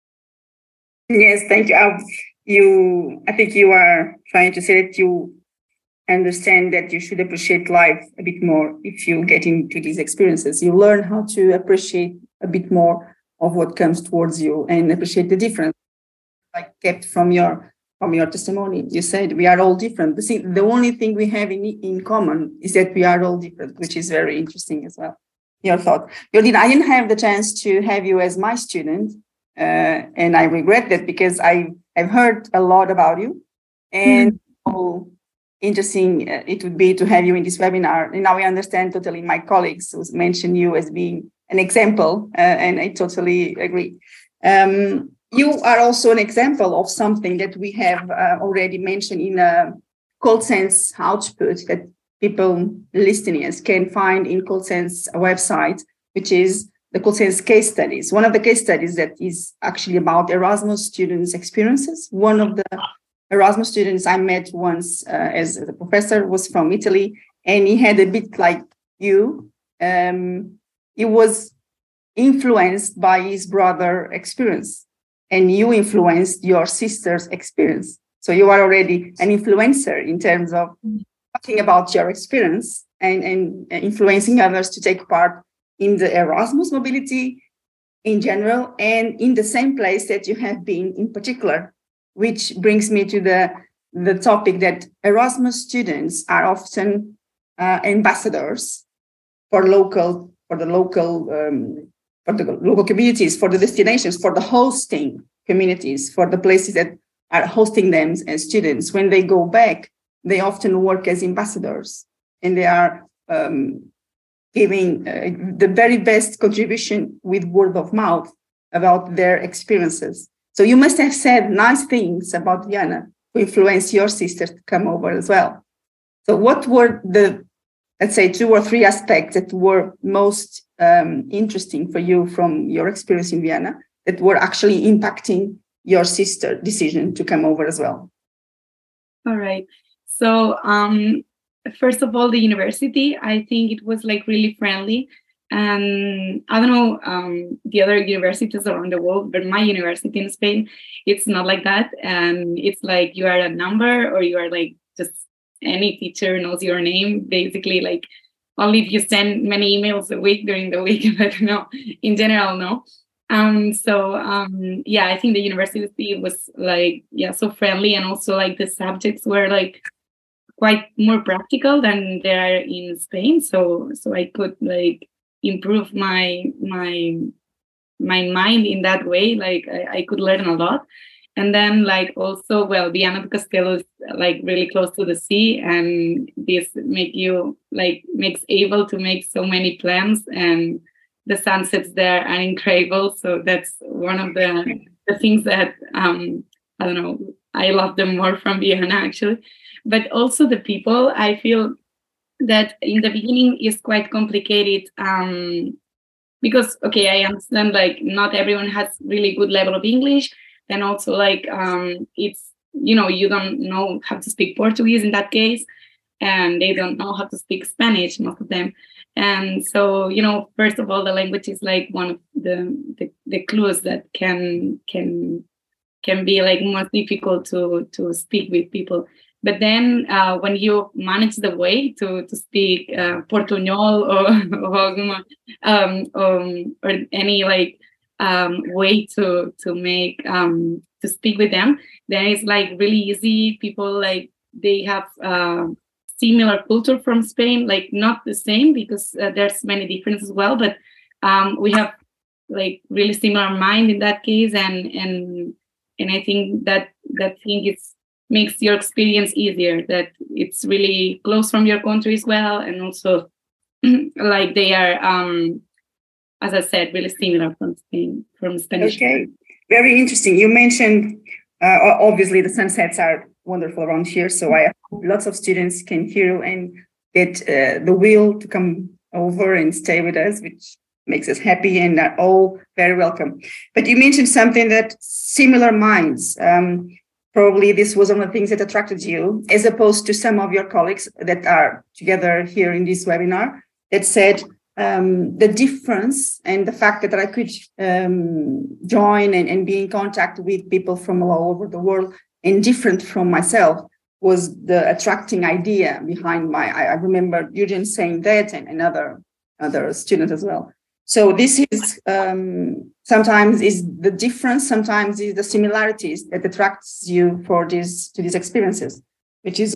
Yes, thank you. Uh, you. I think you are trying to say that you understand that you should appreciate life a bit more if you get into these experiences. You learn how to appreciate a bit more of what comes towards you and appreciate the difference, like kept from your From your testimony. You said we are all different. The, the only thing we have in, in common is that we are all different, which is very interesting as well. Your thought. Jordina, I didn't have the chance to have you as my student, uh, and I regret that, because I, I've heard a lot about you, and mm-hmm. how interesting it would be to have you in this webinar. And now I understand totally. My colleagues mentioned you as being an example, uh, and I totally agree. Um, You are also an example of something that we have uh, already mentioned in a ColdSense output that people listening can find in ColdSense website, which is the ColdSense case studies. One of the case studies that is actually about Erasmus students' experiences. One of the Erasmus students I met once uh, as, as a professor was from Italy, and he had a bit like you. Um, he was influenced by his brother experience, and you influenced your sister's experience. So you are already an influencer in terms of talking about your experience and, and influencing others to take part in the Erasmus mobility in general, and in the same place that you have been in particular, which brings me to the, the topic that Erasmus students are often uh, ambassadors for local, for the local, um, for the local communities, for the destinations, for the hosting communities, for the places that are hosting them as students. When they go back, they often work as ambassadors, and they are um, giving uh, the very best contribution with word of mouth about their experiences. So you must have said nice things about Vienna to influence your sister to come over as well. So what were the, let's say, two or three aspects that were most um, interesting for you from your experience in Vienna that were actually impacting your sister's decision to come over as well? All right. So um, first of all, the university, I think it was like really friendly. And I don't know um, the other universities around the world, but my university in Spain, it's not like that. And it's like you are a number, or you are like just any teacher knows your name, basically, like only if you send many emails a week during the week, but no, in general, no. Um, so um, yeah, I think the university was like, yeah, so friendly, and also like the subjects were like quite more practical than they are in Spain. So so I could like improve my my my mind in that way. Like I, I could learn a lot. And then like also, well, Viana do Castelo is like really close to the sea, and this make you like makes able to make so many plans, and the sunsets there are incredible. So that's one of the, the things that um I don't know, I love them more from Vienna actually. But also the people, I feel that in the beginning is quite complicated um because okay, I understand like not everyone has really good level of English. And also like um, it's, you know, you don't know how to speak Portuguese in that case, and they don't know how to speak Spanish, most of them. And so, you know, first of all, the language is like one of the, the, the clues that can can can be like more difficult to, to speak with people. But then uh, when you manage the way to, to speak uh, Portuñol or, or, um, um, or any like Um, way to to make um, to speak with them, then it's like really easy. People like they have uh, similar culture from Spain, like not the same because uh, there's many differences as well, but um, we have like really similar mind in that case, and and and I think that that thing is makes your experience easier. That it's really close from your country as well, and also like they are. Um, As I said, really similar from Spain, from Spanish. Okay, very interesting. You mentioned, uh, obviously, the sunsets are wonderful around here. So I hope lots of students can hear and get uh, the will to come over and stay with us, which makes us happy, and are all very welcome. But you mentioned something that similar minds. Um, probably this was one of the things that attracted you, as opposed to some of your colleagues that are together here in this webinar that said, Um, the difference and the fact that I could um, join and, and be in contact with people from all over the world and different from myself was the attracting idea behind my, I, I remember Eugene saying that, and another other student as well. So this is um, sometimes is the difference, sometimes is the similarities that attracts you for this to these experiences, which is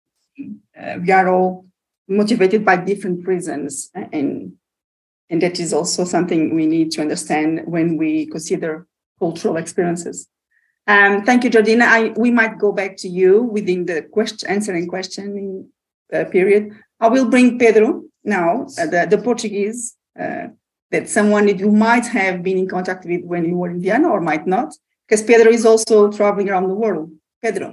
uh, we are all motivated by different reasons, and and that is also something we need to understand when we consider cultural experiences. Um, thank you, Jordina. I, we might go back to you within the question, answering questioning uh, period. I will bring Pedro now, uh, the, the Portuguese, uh, that someone that you might have been in contact with when you were in Vienna or might not, because Pedro is also traveling around the world. Pedro.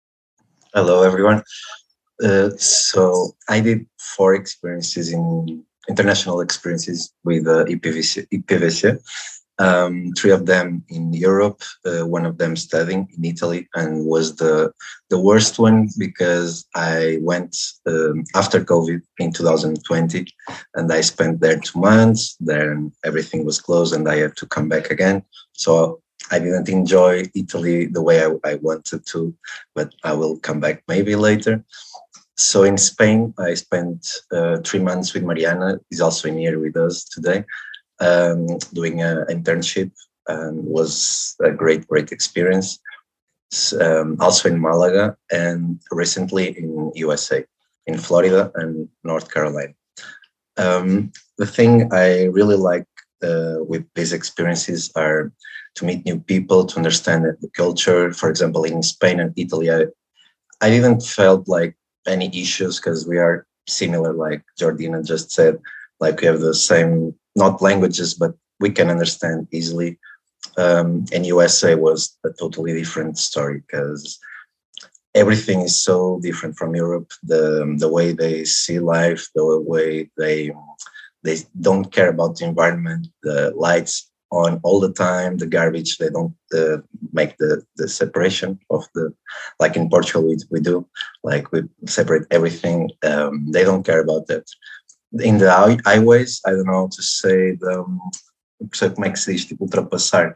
Hello, everyone. Uh, so I did four experiences in international experiences with uh, I P V C. I P V C. Um, three of them in Europe, uh, one of them studying in Italy, and was the the worst one because I went um, after COVID in two thousand twenty, and I spent there two months. Then everything was closed, and I had to come back again. So I didn't enjoy Italy the way I, I wanted to, but I will come back maybe later. So in Spain, I spent uh, three months with Mariana. She's also in here with us today. Um, doing an internship, and was a great, great experience. Um, also in Malaga, and recently in U S A, in Florida and North Carolina. Um, the thing I really like uh, with these experiences are to meet new people, to understand the culture. For example, in Spain and Italy, I, I didn't felt like any issues because we are similar, like Jordina just said, like we have the same, not languages, but we can understand easily. Um, and U S A was a totally different story because everything is so different from Europe. The the way they see life, the way they they don't care about the environment, the lights on all the time, the garbage, they don't uh, make the, the separation of the, like in Portugal we, we do, like we separate everything. Um, they don't care about that. In the highways, I don't know how to say the, como é que se diz, tipo ultrapassar.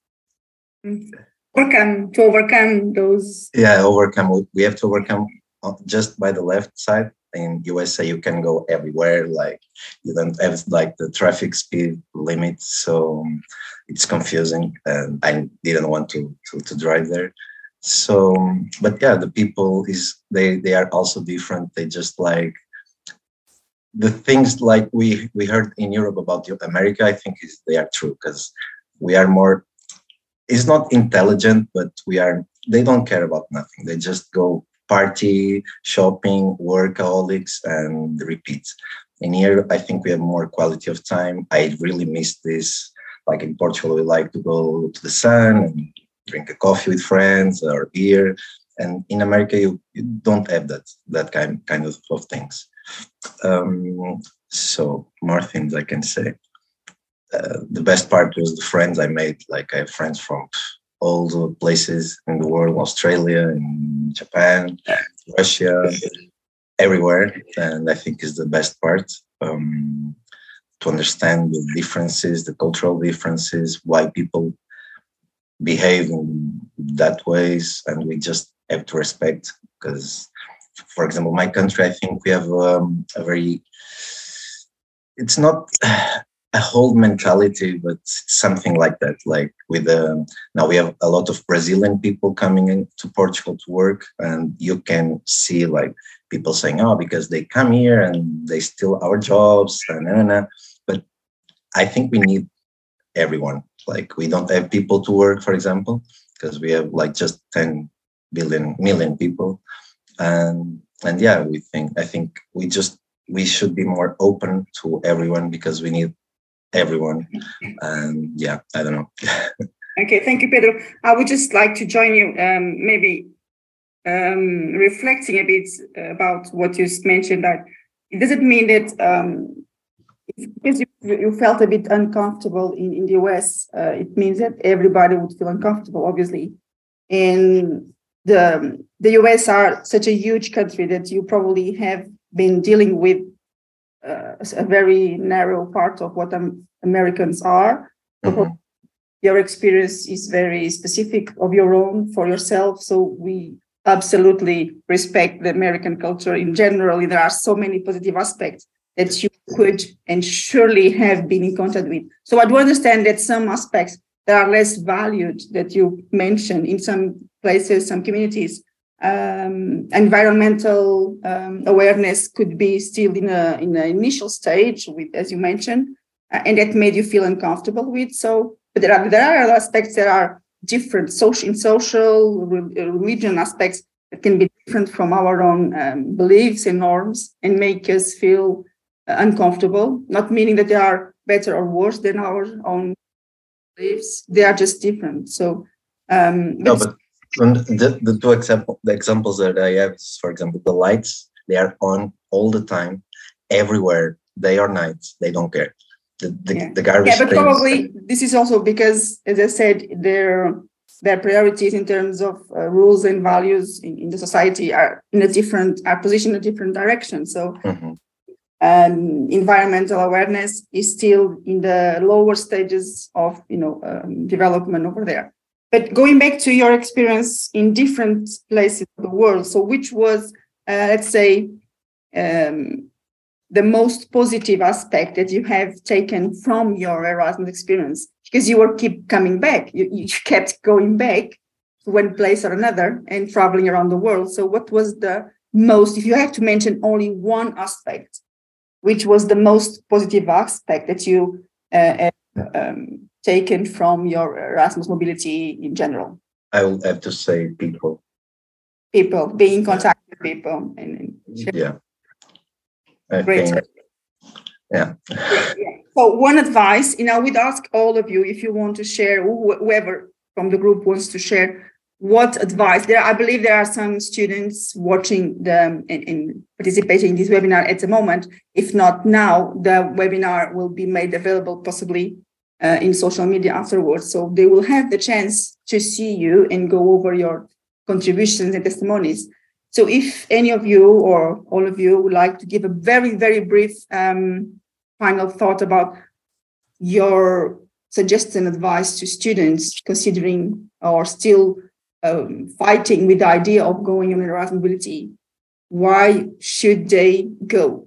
Overcome, to overcome those. Yeah, overcome. We have to overcome just by the left side. In U S A, you can go everywhere. Like you don't have like the traffic speed limit, so it's confusing. And I didn't want to, to to drive there. So, but yeah, the people is they they are also different. They just like the things like we we heard in Europe about America. I think is they are true because we are more. It's not intelligent, but we are. They don't care about nothing. They just go party, shopping, workaholics, and repeat. In here, I think we have more quality of time. I really miss this. Like in Portugal, we like to go to the sun and drink a coffee with friends or beer. And in America, you, you don't have that that kind kind of, of things. Um, so more things I can say. Uh, the best part was the friends I made. Like I have friends from all the places in the world, Australia and Japan, Russia, everywhere. And I think is the best part, um, to understand the differences, the cultural differences, why people behave in that ways. And we just have to respect because, for example, my country, I think we have um, a very, it's not a whole mentality, but something like that. Like with um, now we have a lot of Brazilian people coming into Portugal to work, and you can see like people saying, "Oh, because they come here and they steal our jobs," and nah, nah, nah. But I think we need everyone. Like we don't have people to work, for example, because we have like just ten billion million people, and and yeah, we think I think we just we should be more open to everyone because we need everyone. And yeah, I don't know. Okay, thank you, Pedro. I would just like to join you, um, maybe um, reflecting a bit about what you mentioned, that it doesn't mean that um, because you, you felt a bit uncomfortable in, in the U S, uh, it means that everybody would feel uncomfortable, obviously. And the, the U S are such a huge country that you probably have been dealing with Uh, a very narrow part of what um, Americans are. Mm-hmm. Your experience is very specific of your own for yourself. So we absolutely respect the American culture in general. There are so many positive aspects that you could and surely have been in contact with. So I do understand that some aspects that are less valued that you mentioned in some places, some communities, Um, environmental um, awareness could be still in a in an initial stage, with, as you mentioned, uh, and that made you feel uncomfortable with. So, but there are there are aspects that are different, social, in social, re- religion aspects that can be different from our own um, beliefs and norms and make us feel uh, uncomfortable. Not meaning that they are better or worse than our own beliefs; they are just different. So, um, no, but. The, the two example, the examples that I have is, for example, the lights, they are on all the time, everywhere, day or night, they don't care. the, the, yeah. the garbage. Yeah, but things. probably this is also because, as I said, their their priorities in terms of uh, rules and values in, in the society are in a different, are positioned in a different direction. So Mm-hmm. um, environmental awareness is still in the lower stages of, you know, um, development over there. But going back to your experience in different places of the world, so which was, uh, let's say, um, the most positive aspect that you have taken from your Erasmus experience? Because you were keep coming back, you, you kept going back to one place or another and traveling around the world. So what was the most, if you have to mention only one aspect, which was the most positive aspect that you uh, have um, taken from your Erasmus mobility in general? I will have to say people. People, being in contact with people. And, and Yeah. I Great. think, yeah. yeah, yeah. So one advice, you know, we'd ask all of you if you want to share, wh- whoever from the group wants to share, what advice there. I believe there are some students watching the and, and participating in this webinar at the moment. If not now, the webinar will be made available possibly uh, in social media afterwards. So they will have the chance to see you and go over your contributions and testimonies. So if any of you or all of you would like to give a very, very brief um, final thought about your suggestion, advice to students considering or still um, fighting with the idea of going on Erasmus mobility, why should they go?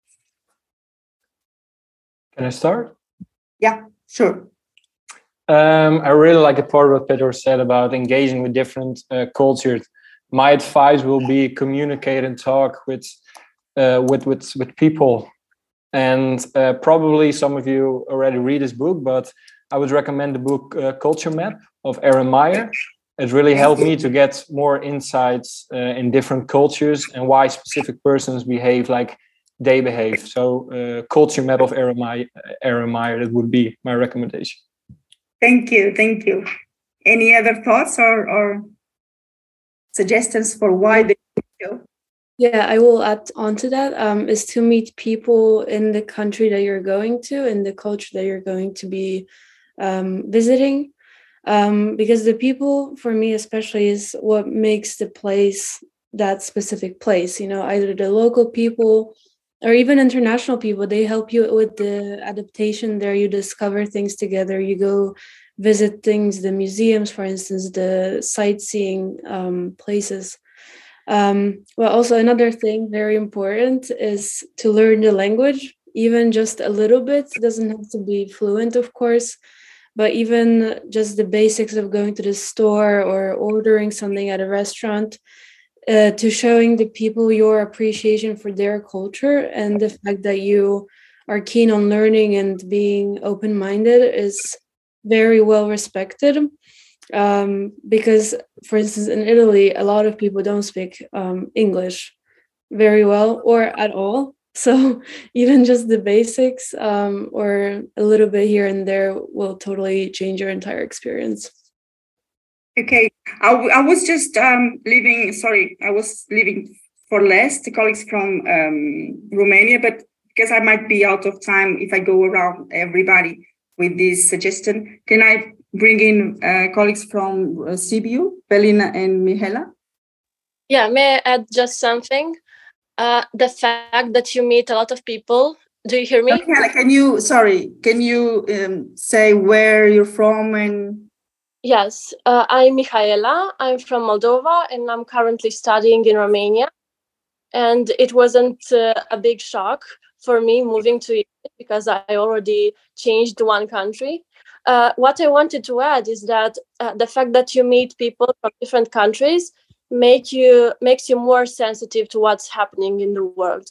Can I start? Yeah, sure. Um, I really like the part what Pedro said about engaging with different uh, cultures. My advice will be communicate and talk with uh, with with with people, and uh, probably some of you already read this book, but I would recommend the book uh, Culture Map of Aaron Meyer. It really helped me to get more insights uh, in different cultures and why specific persons behave like they behave. So, uh, Culture Map of Aaron Meyer, Aaron Meyer, that would be my recommendation. Thank you, thank you. Any other thoughts or? or... suggestions for why they go? Yeah, I will add on to that, um, is to meet people in the country that you're going to, in the culture that you're going to be um, visiting. Um, because the people, for me especially, is what makes the place that specific place. You know, either the local people or even international people, they help you with the adaptation there. You discover things together. You go visit things, the museums, for instance, the sightseeing um, places. Um, well, also another thing very important is to learn the language, even just a little bit. It doesn't have to be fluent, of course, but even just the basics of going to the store or ordering something at a restaurant, uh, to showing the people your appreciation for their culture and the fact that you are keen on learning and being open-minded is very well respected, um, because, for instance, in Italy, a lot of people don't speak um, English very well or at all. So even just the basics um, or a little bit here and there will totally change your entire experience. Okay, I, w- I was just um, leaving, sorry, I was leaving for less, the colleagues from um, Romania, but because I might be out of time if I go around everybody with this suggestion, can I bring in uh, colleagues from uh, C B U, Belina and Mihaela? Yeah, may I add just something? Uh, the fact that you meet a lot of people. Do you hear me? Okay, can you, sorry, can you um, say where you're from? And Yes, uh, I'm Mihaela. I'm from Moldova and I'm currently studying in Romania. And it wasn't uh, a big shock for me moving to Europe because I already changed one country. Uh, what I wanted to add is that uh, the fact that you meet people from different countries make you makes you more sensitive to what's happening in the world.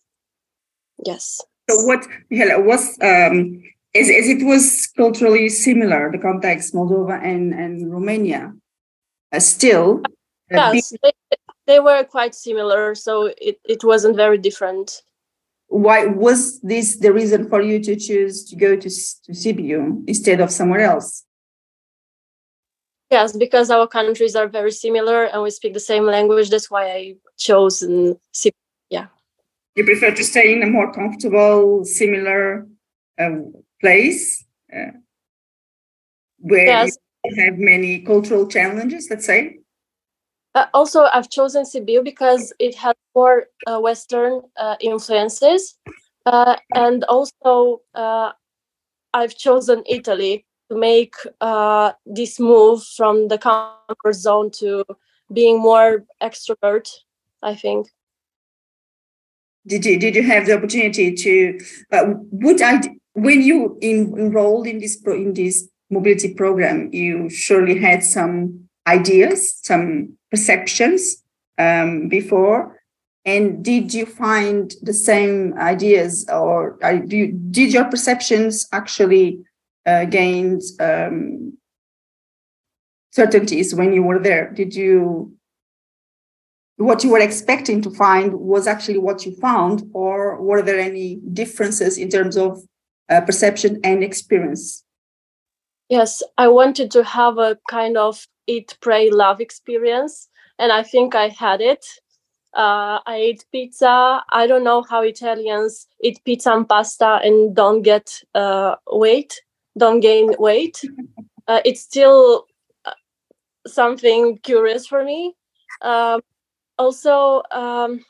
Yes. So what, Mihaela, was um, as, as it was culturally similar, the context, Moldova and, and Romania, uh, still? Uh, yes, they, they were quite similar, so it, it wasn't very different. Why was this the reason for you to choose to go to, to C B U instead of somewhere else? Yes, because our countries are very similar and we speak the same language. That's why I chose C B U. Yeah. You prefer to stay in a more comfortable, similar um, place uh, where Yes. you have many cultural challenges, let's say? Uh, also, I've chosen Sibiu because it has more uh, Western uh, influences. Uh, and also, uh, I've chosen Italy to make uh, this move from the comfort zone to being more extrovert, I think. Did you did you have the opportunity to uh, would I when you in, enrolled in this pro, in this mobility program, you surely had some ideas, some perceptions um, before, and did you find the same ideas, or are, do you, did your perceptions actually uh, gained um, certainties when you were there? Did you what you were expecting to find was actually what you found, or were there any differences in terms of uh, perception and experience? Yes, I wanted to have a kind of eat, pray, love experience, and I think I had it. Uh, I ate pizza. I don't know how Italians eat pizza and pasta and don't get uh, weight, don't gain weight. Uh, it's still something curious for me. Um, also, um,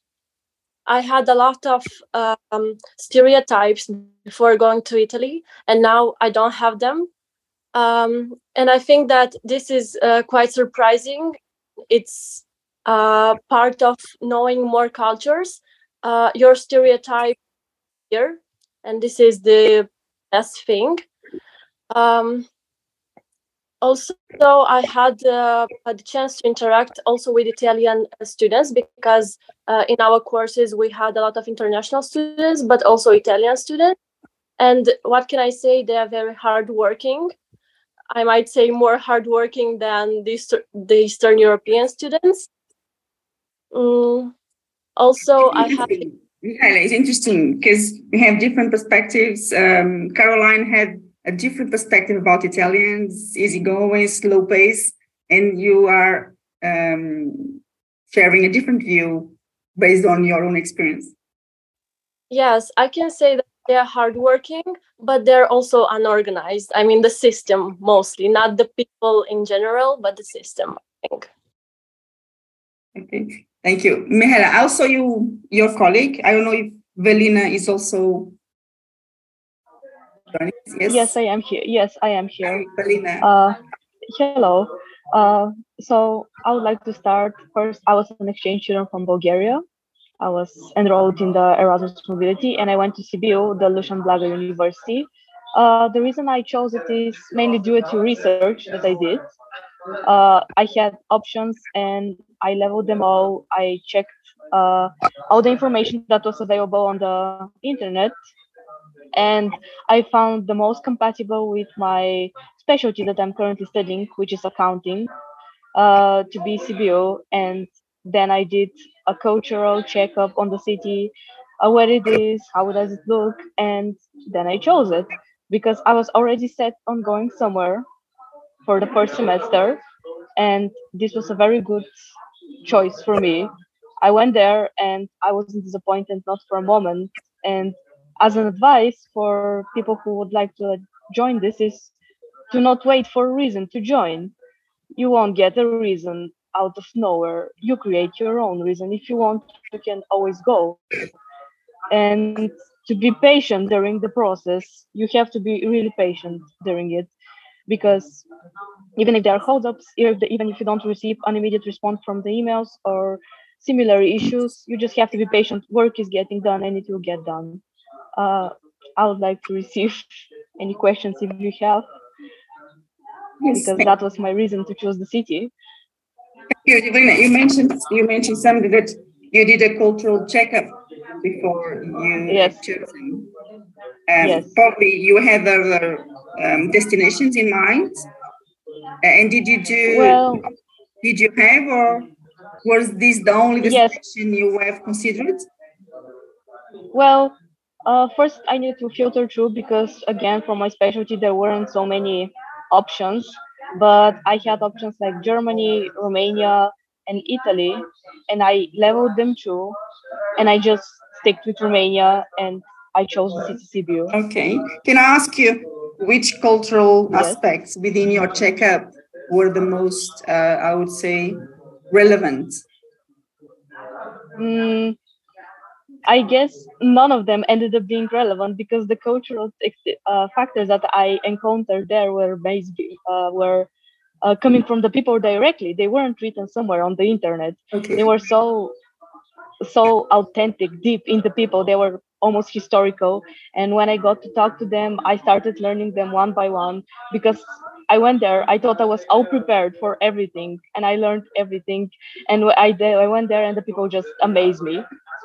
I had a lot of um, stereotypes before going to Italy, and now I don't have them. Um, and I think that this is uh, quite surprising. It's uh, part of knowing more cultures. Uh, your stereotype here, and this is the best thing. Um, also, I had uh, had the chance to interact also with Italian students because uh, in our courses we had a lot of international students, but also Italian students. And what can I say? They are very hardworking. I might say more hardworking than the, the Eastern European students. Mm, also, I have. Michaela, it's interesting because we have different perspectives. Um, Caroline had a different perspective about Italians, easygoing, slow pace, and you are um, sharing a different view based on your own experience. Yes, I can say that they are hardworking, but they're also unorganized. I mean, the system mostly, not the people in general, but the system, I think. Okay, thank you. Mihaela, I also you, your colleague, I don't know if Velina is also joining us. Yes, yes, I am here. Yes, I am here. Hi, Velina. Uh, hello. Uh, so I would like to start first. I was an exchange student from Bulgaria. I was enrolled in the Erasmus Mobility, and I went to Sibiu, the Lucian Blaga University. Uh, the reason I chose it is mainly due to research that I did. Uh, I had options, and I leveled them all. I checked uh, all the information that was available on the internet, and I found the most compatible with my specialty that I'm currently studying, which is accounting, uh, to be Sibiu. And then I did a cultural checkup on the city, uh, where it is, how does it look, and then I chose it because I was already set on going somewhere for the first semester, and this was a very good choice for me. I went there and I wasn't disappointed, not for a moment. And as an advice for people who would like to join this is to not wait for a reason to join. You won't get a reason out of nowhere. You create your own reason. If you want, you can always go. And to be patient during the process, you have to be really patient during it, because even if there are holdups, even if you don't receive an immediate response from the emails or similar issues, you just have to be patient. Work is getting done and it will get done. Uh, I would like to receive any questions if you have, yes, because that was my reason to choose the city. You, you mentioned you mentioned something that you did a cultural checkup before you yes. chose them. Um, yes. Probably you had other um, destinations in mind. And did you do? Well, did you have, or was this the only destination yes. you have considered? Well, uh, first I needed to filter through because, again, for my specialty there weren't so many options, but I had options like Germany, Romania, and Italy, and I leveled them through, and I just stick with Romania, and I chose the city C B U. Okay. Can I ask you which cultural Yes. aspects within your checkup were the most, uh, I would say, relevant? Mm, I guess none of them ended up being relevant because the cultural uh, factors that I encountered there were based uh, were uh, coming from the people directly. They weren't written somewhere on the internet. Okay. They were so so authentic, deep into people. They were almost historical. And when I got to talk to them, I started learning them one by one because I went there. I thought I was all prepared for everything, and I learned everything. And I did, I went there, and the people just amazed me.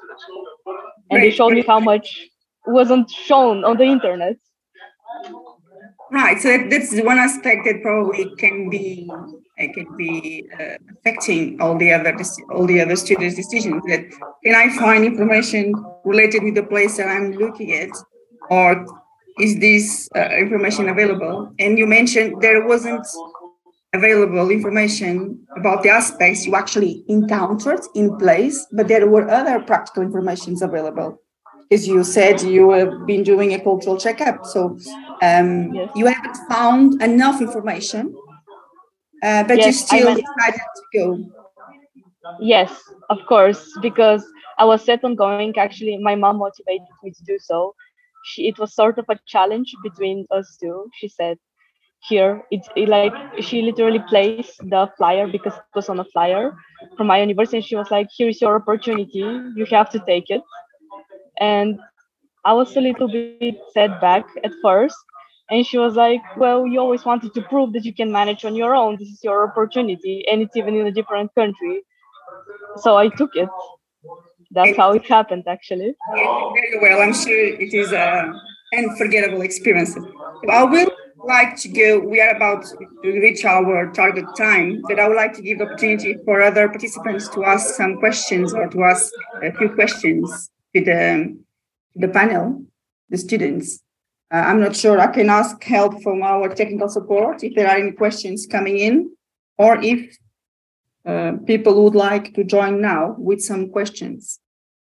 And they showed me how much wasn't shown on the internet. Right. So that, that's one aspect that probably can be it can be uh, affecting all the other all the other students' decisions. That can I find information related with the place that I'm looking at, or is this uh, information available? And you mentioned there wasn't available information about the aspects you actually encountered in place, but there were other practical informations available. As you said, you have been doing a cultural checkup, so um, yes. you haven't found enough information, uh, but yes, you still decided to go. Yes, of course, because I was set on going. Actually, my mom motivated me to do so. She, it was sort of a challenge between us two. She said, here, it's it, like, she literally placed the flyer because it was on a flyer from my university. And she was like, here is your opportunity. You have to take it. And I was a little bit set back at first. And she was like, well, you always wanted to prove that you can manage on your own. This is your opportunity. And it's even in a different country. So I took it. That's how it happened, actually. Very well. I'm sure it is an unforgettable experience. I will like to go, we are about to reach our target time, but I would like to give the opportunity for other participants to ask some questions or to ask a few questions to the, the panel, the students. Uh, I'm not sure. I can ask help from our technical support if there are any questions coming in, or if uh, people would like to join now with some questions.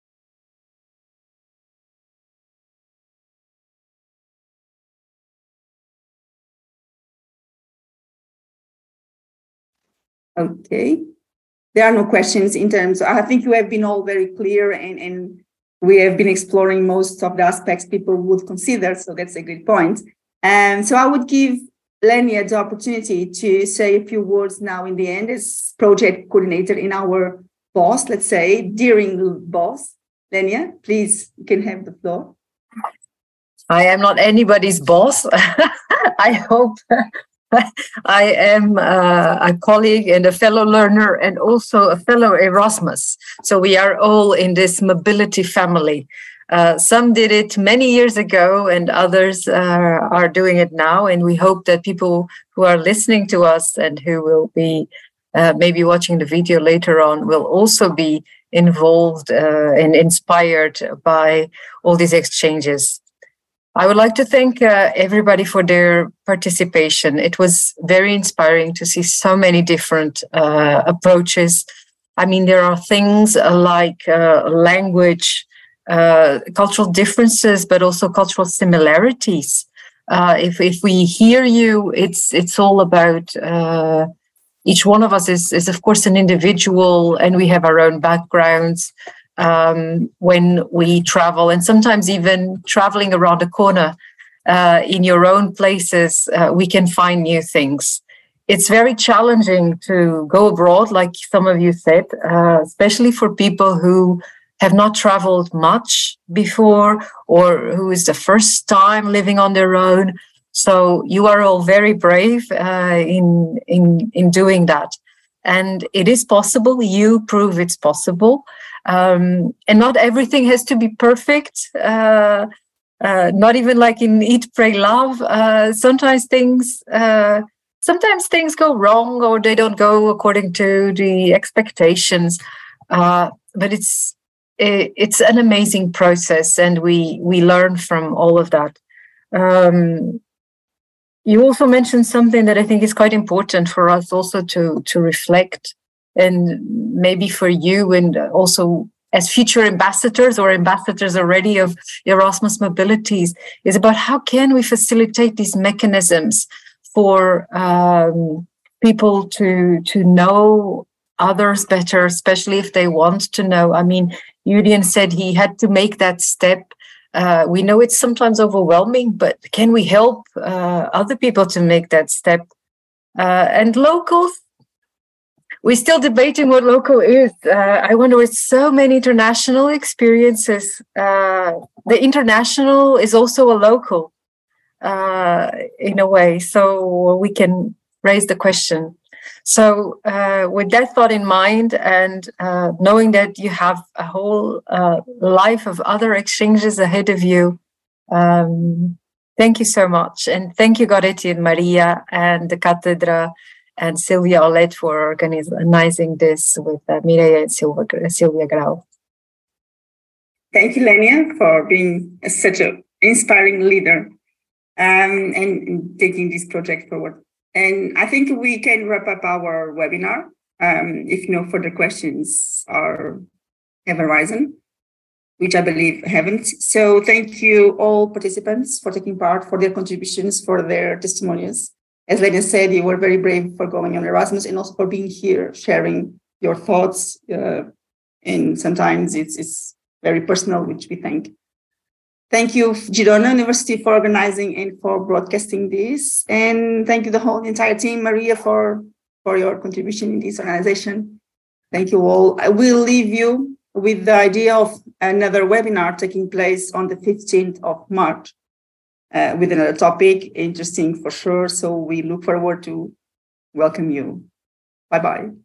Okay. There are no questions in terms of, I think you have been all very clear, and, and we have been exploring most of the aspects people would consider. So that's a good point. And so I would give Lenia the opportunity to say a few words now in the end as project coordinator in our B O S, let's say, during the B O S. Lenia, please, you can have the floor. I am not anybody's boss. I hope I am uh, a colleague and a fellow learner and also a fellow Erasmus. So we are all in this mobility family. Uh, some did it many years ago and others uh, are doing it now. And we hope that people who are listening to us and who will be uh, maybe watching the video later on will also be involved uh, and inspired by all these exchanges. I would like to thank uh, everybody for their participation. It was very inspiring to see so many different uh, approaches. I mean, there are things uh, like uh, language, uh, cultural differences, but also cultural similarities. Uh, if if we hear you, it's it's all about uh, each one of us is is of course an individual, and we have our own backgrounds. Um, when we travel, and sometimes even traveling around the corner uh, in your own places, uh, we can find new things. It's very challenging to go abroad, like some of you said, uh, especially for people who have not traveled much before or who is the first time living on their own. So you are all very brave uh, in, in, in doing that. And it is possible. You prove it's possible. Um, and not everything has to be perfect. Uh, uh, not even like in Eat, Pray, Love. Uh, sometimes things, uh, sometimes things go wrong, or they don't go according to the expectations. Uh, but it's it, it's an amazing process, and we we learn from all of that. Um, you also mentioned something that I think is quite important for us also to to reflect. And maybe for you and also as future ambassadors or ambassadors already of Erasmus Mobilities, is about how can we facilitate these mechanisms for um, people to to know others better, especially if they want to know. I mean, Julian said he had to make that step. Uh, we know it's sometimes overwhelming, but can we help uh, other people to make that step? Uh, and locals, we're still debating what local is. Uh, I wonder, with so many international experiences, uh, the international is also a local uh, in a way, so we can raise the question. So uh, with that thought in mind, and uh, knowing that you have a whole uh, life of other exchanges ahead of you, um, thank you so much. And thank you, Goretti and Maria and the Cathedra and Sylvia Olet for organizing this with uh, Mireia and Silvia, Sylvia Grau. Thank you, Lenia, for being such an inspiring leader um, and, and taking this project forward. And I think we can wrap up our webinar um, if no further questions are have arisen, which I believe haven't. So thank you all participants for taking part, for their contributions, for their testimonials. As Lena said, you were very brave for going on Erasmus and also for being here, sharing your thoughts. Uh, and sometimes it's, it's very personal, which we thank. Thank you, Girona University, for organizing and for broadcasting this. And thank you, the whole entire team, Maria, for, for your contribution in this organization. Thank you all. I will leave you with the idea of another webinar taking place on the fifteenth of March uh, with another topic, interesting for sure. So we look forward to welcome you. Bye-bye.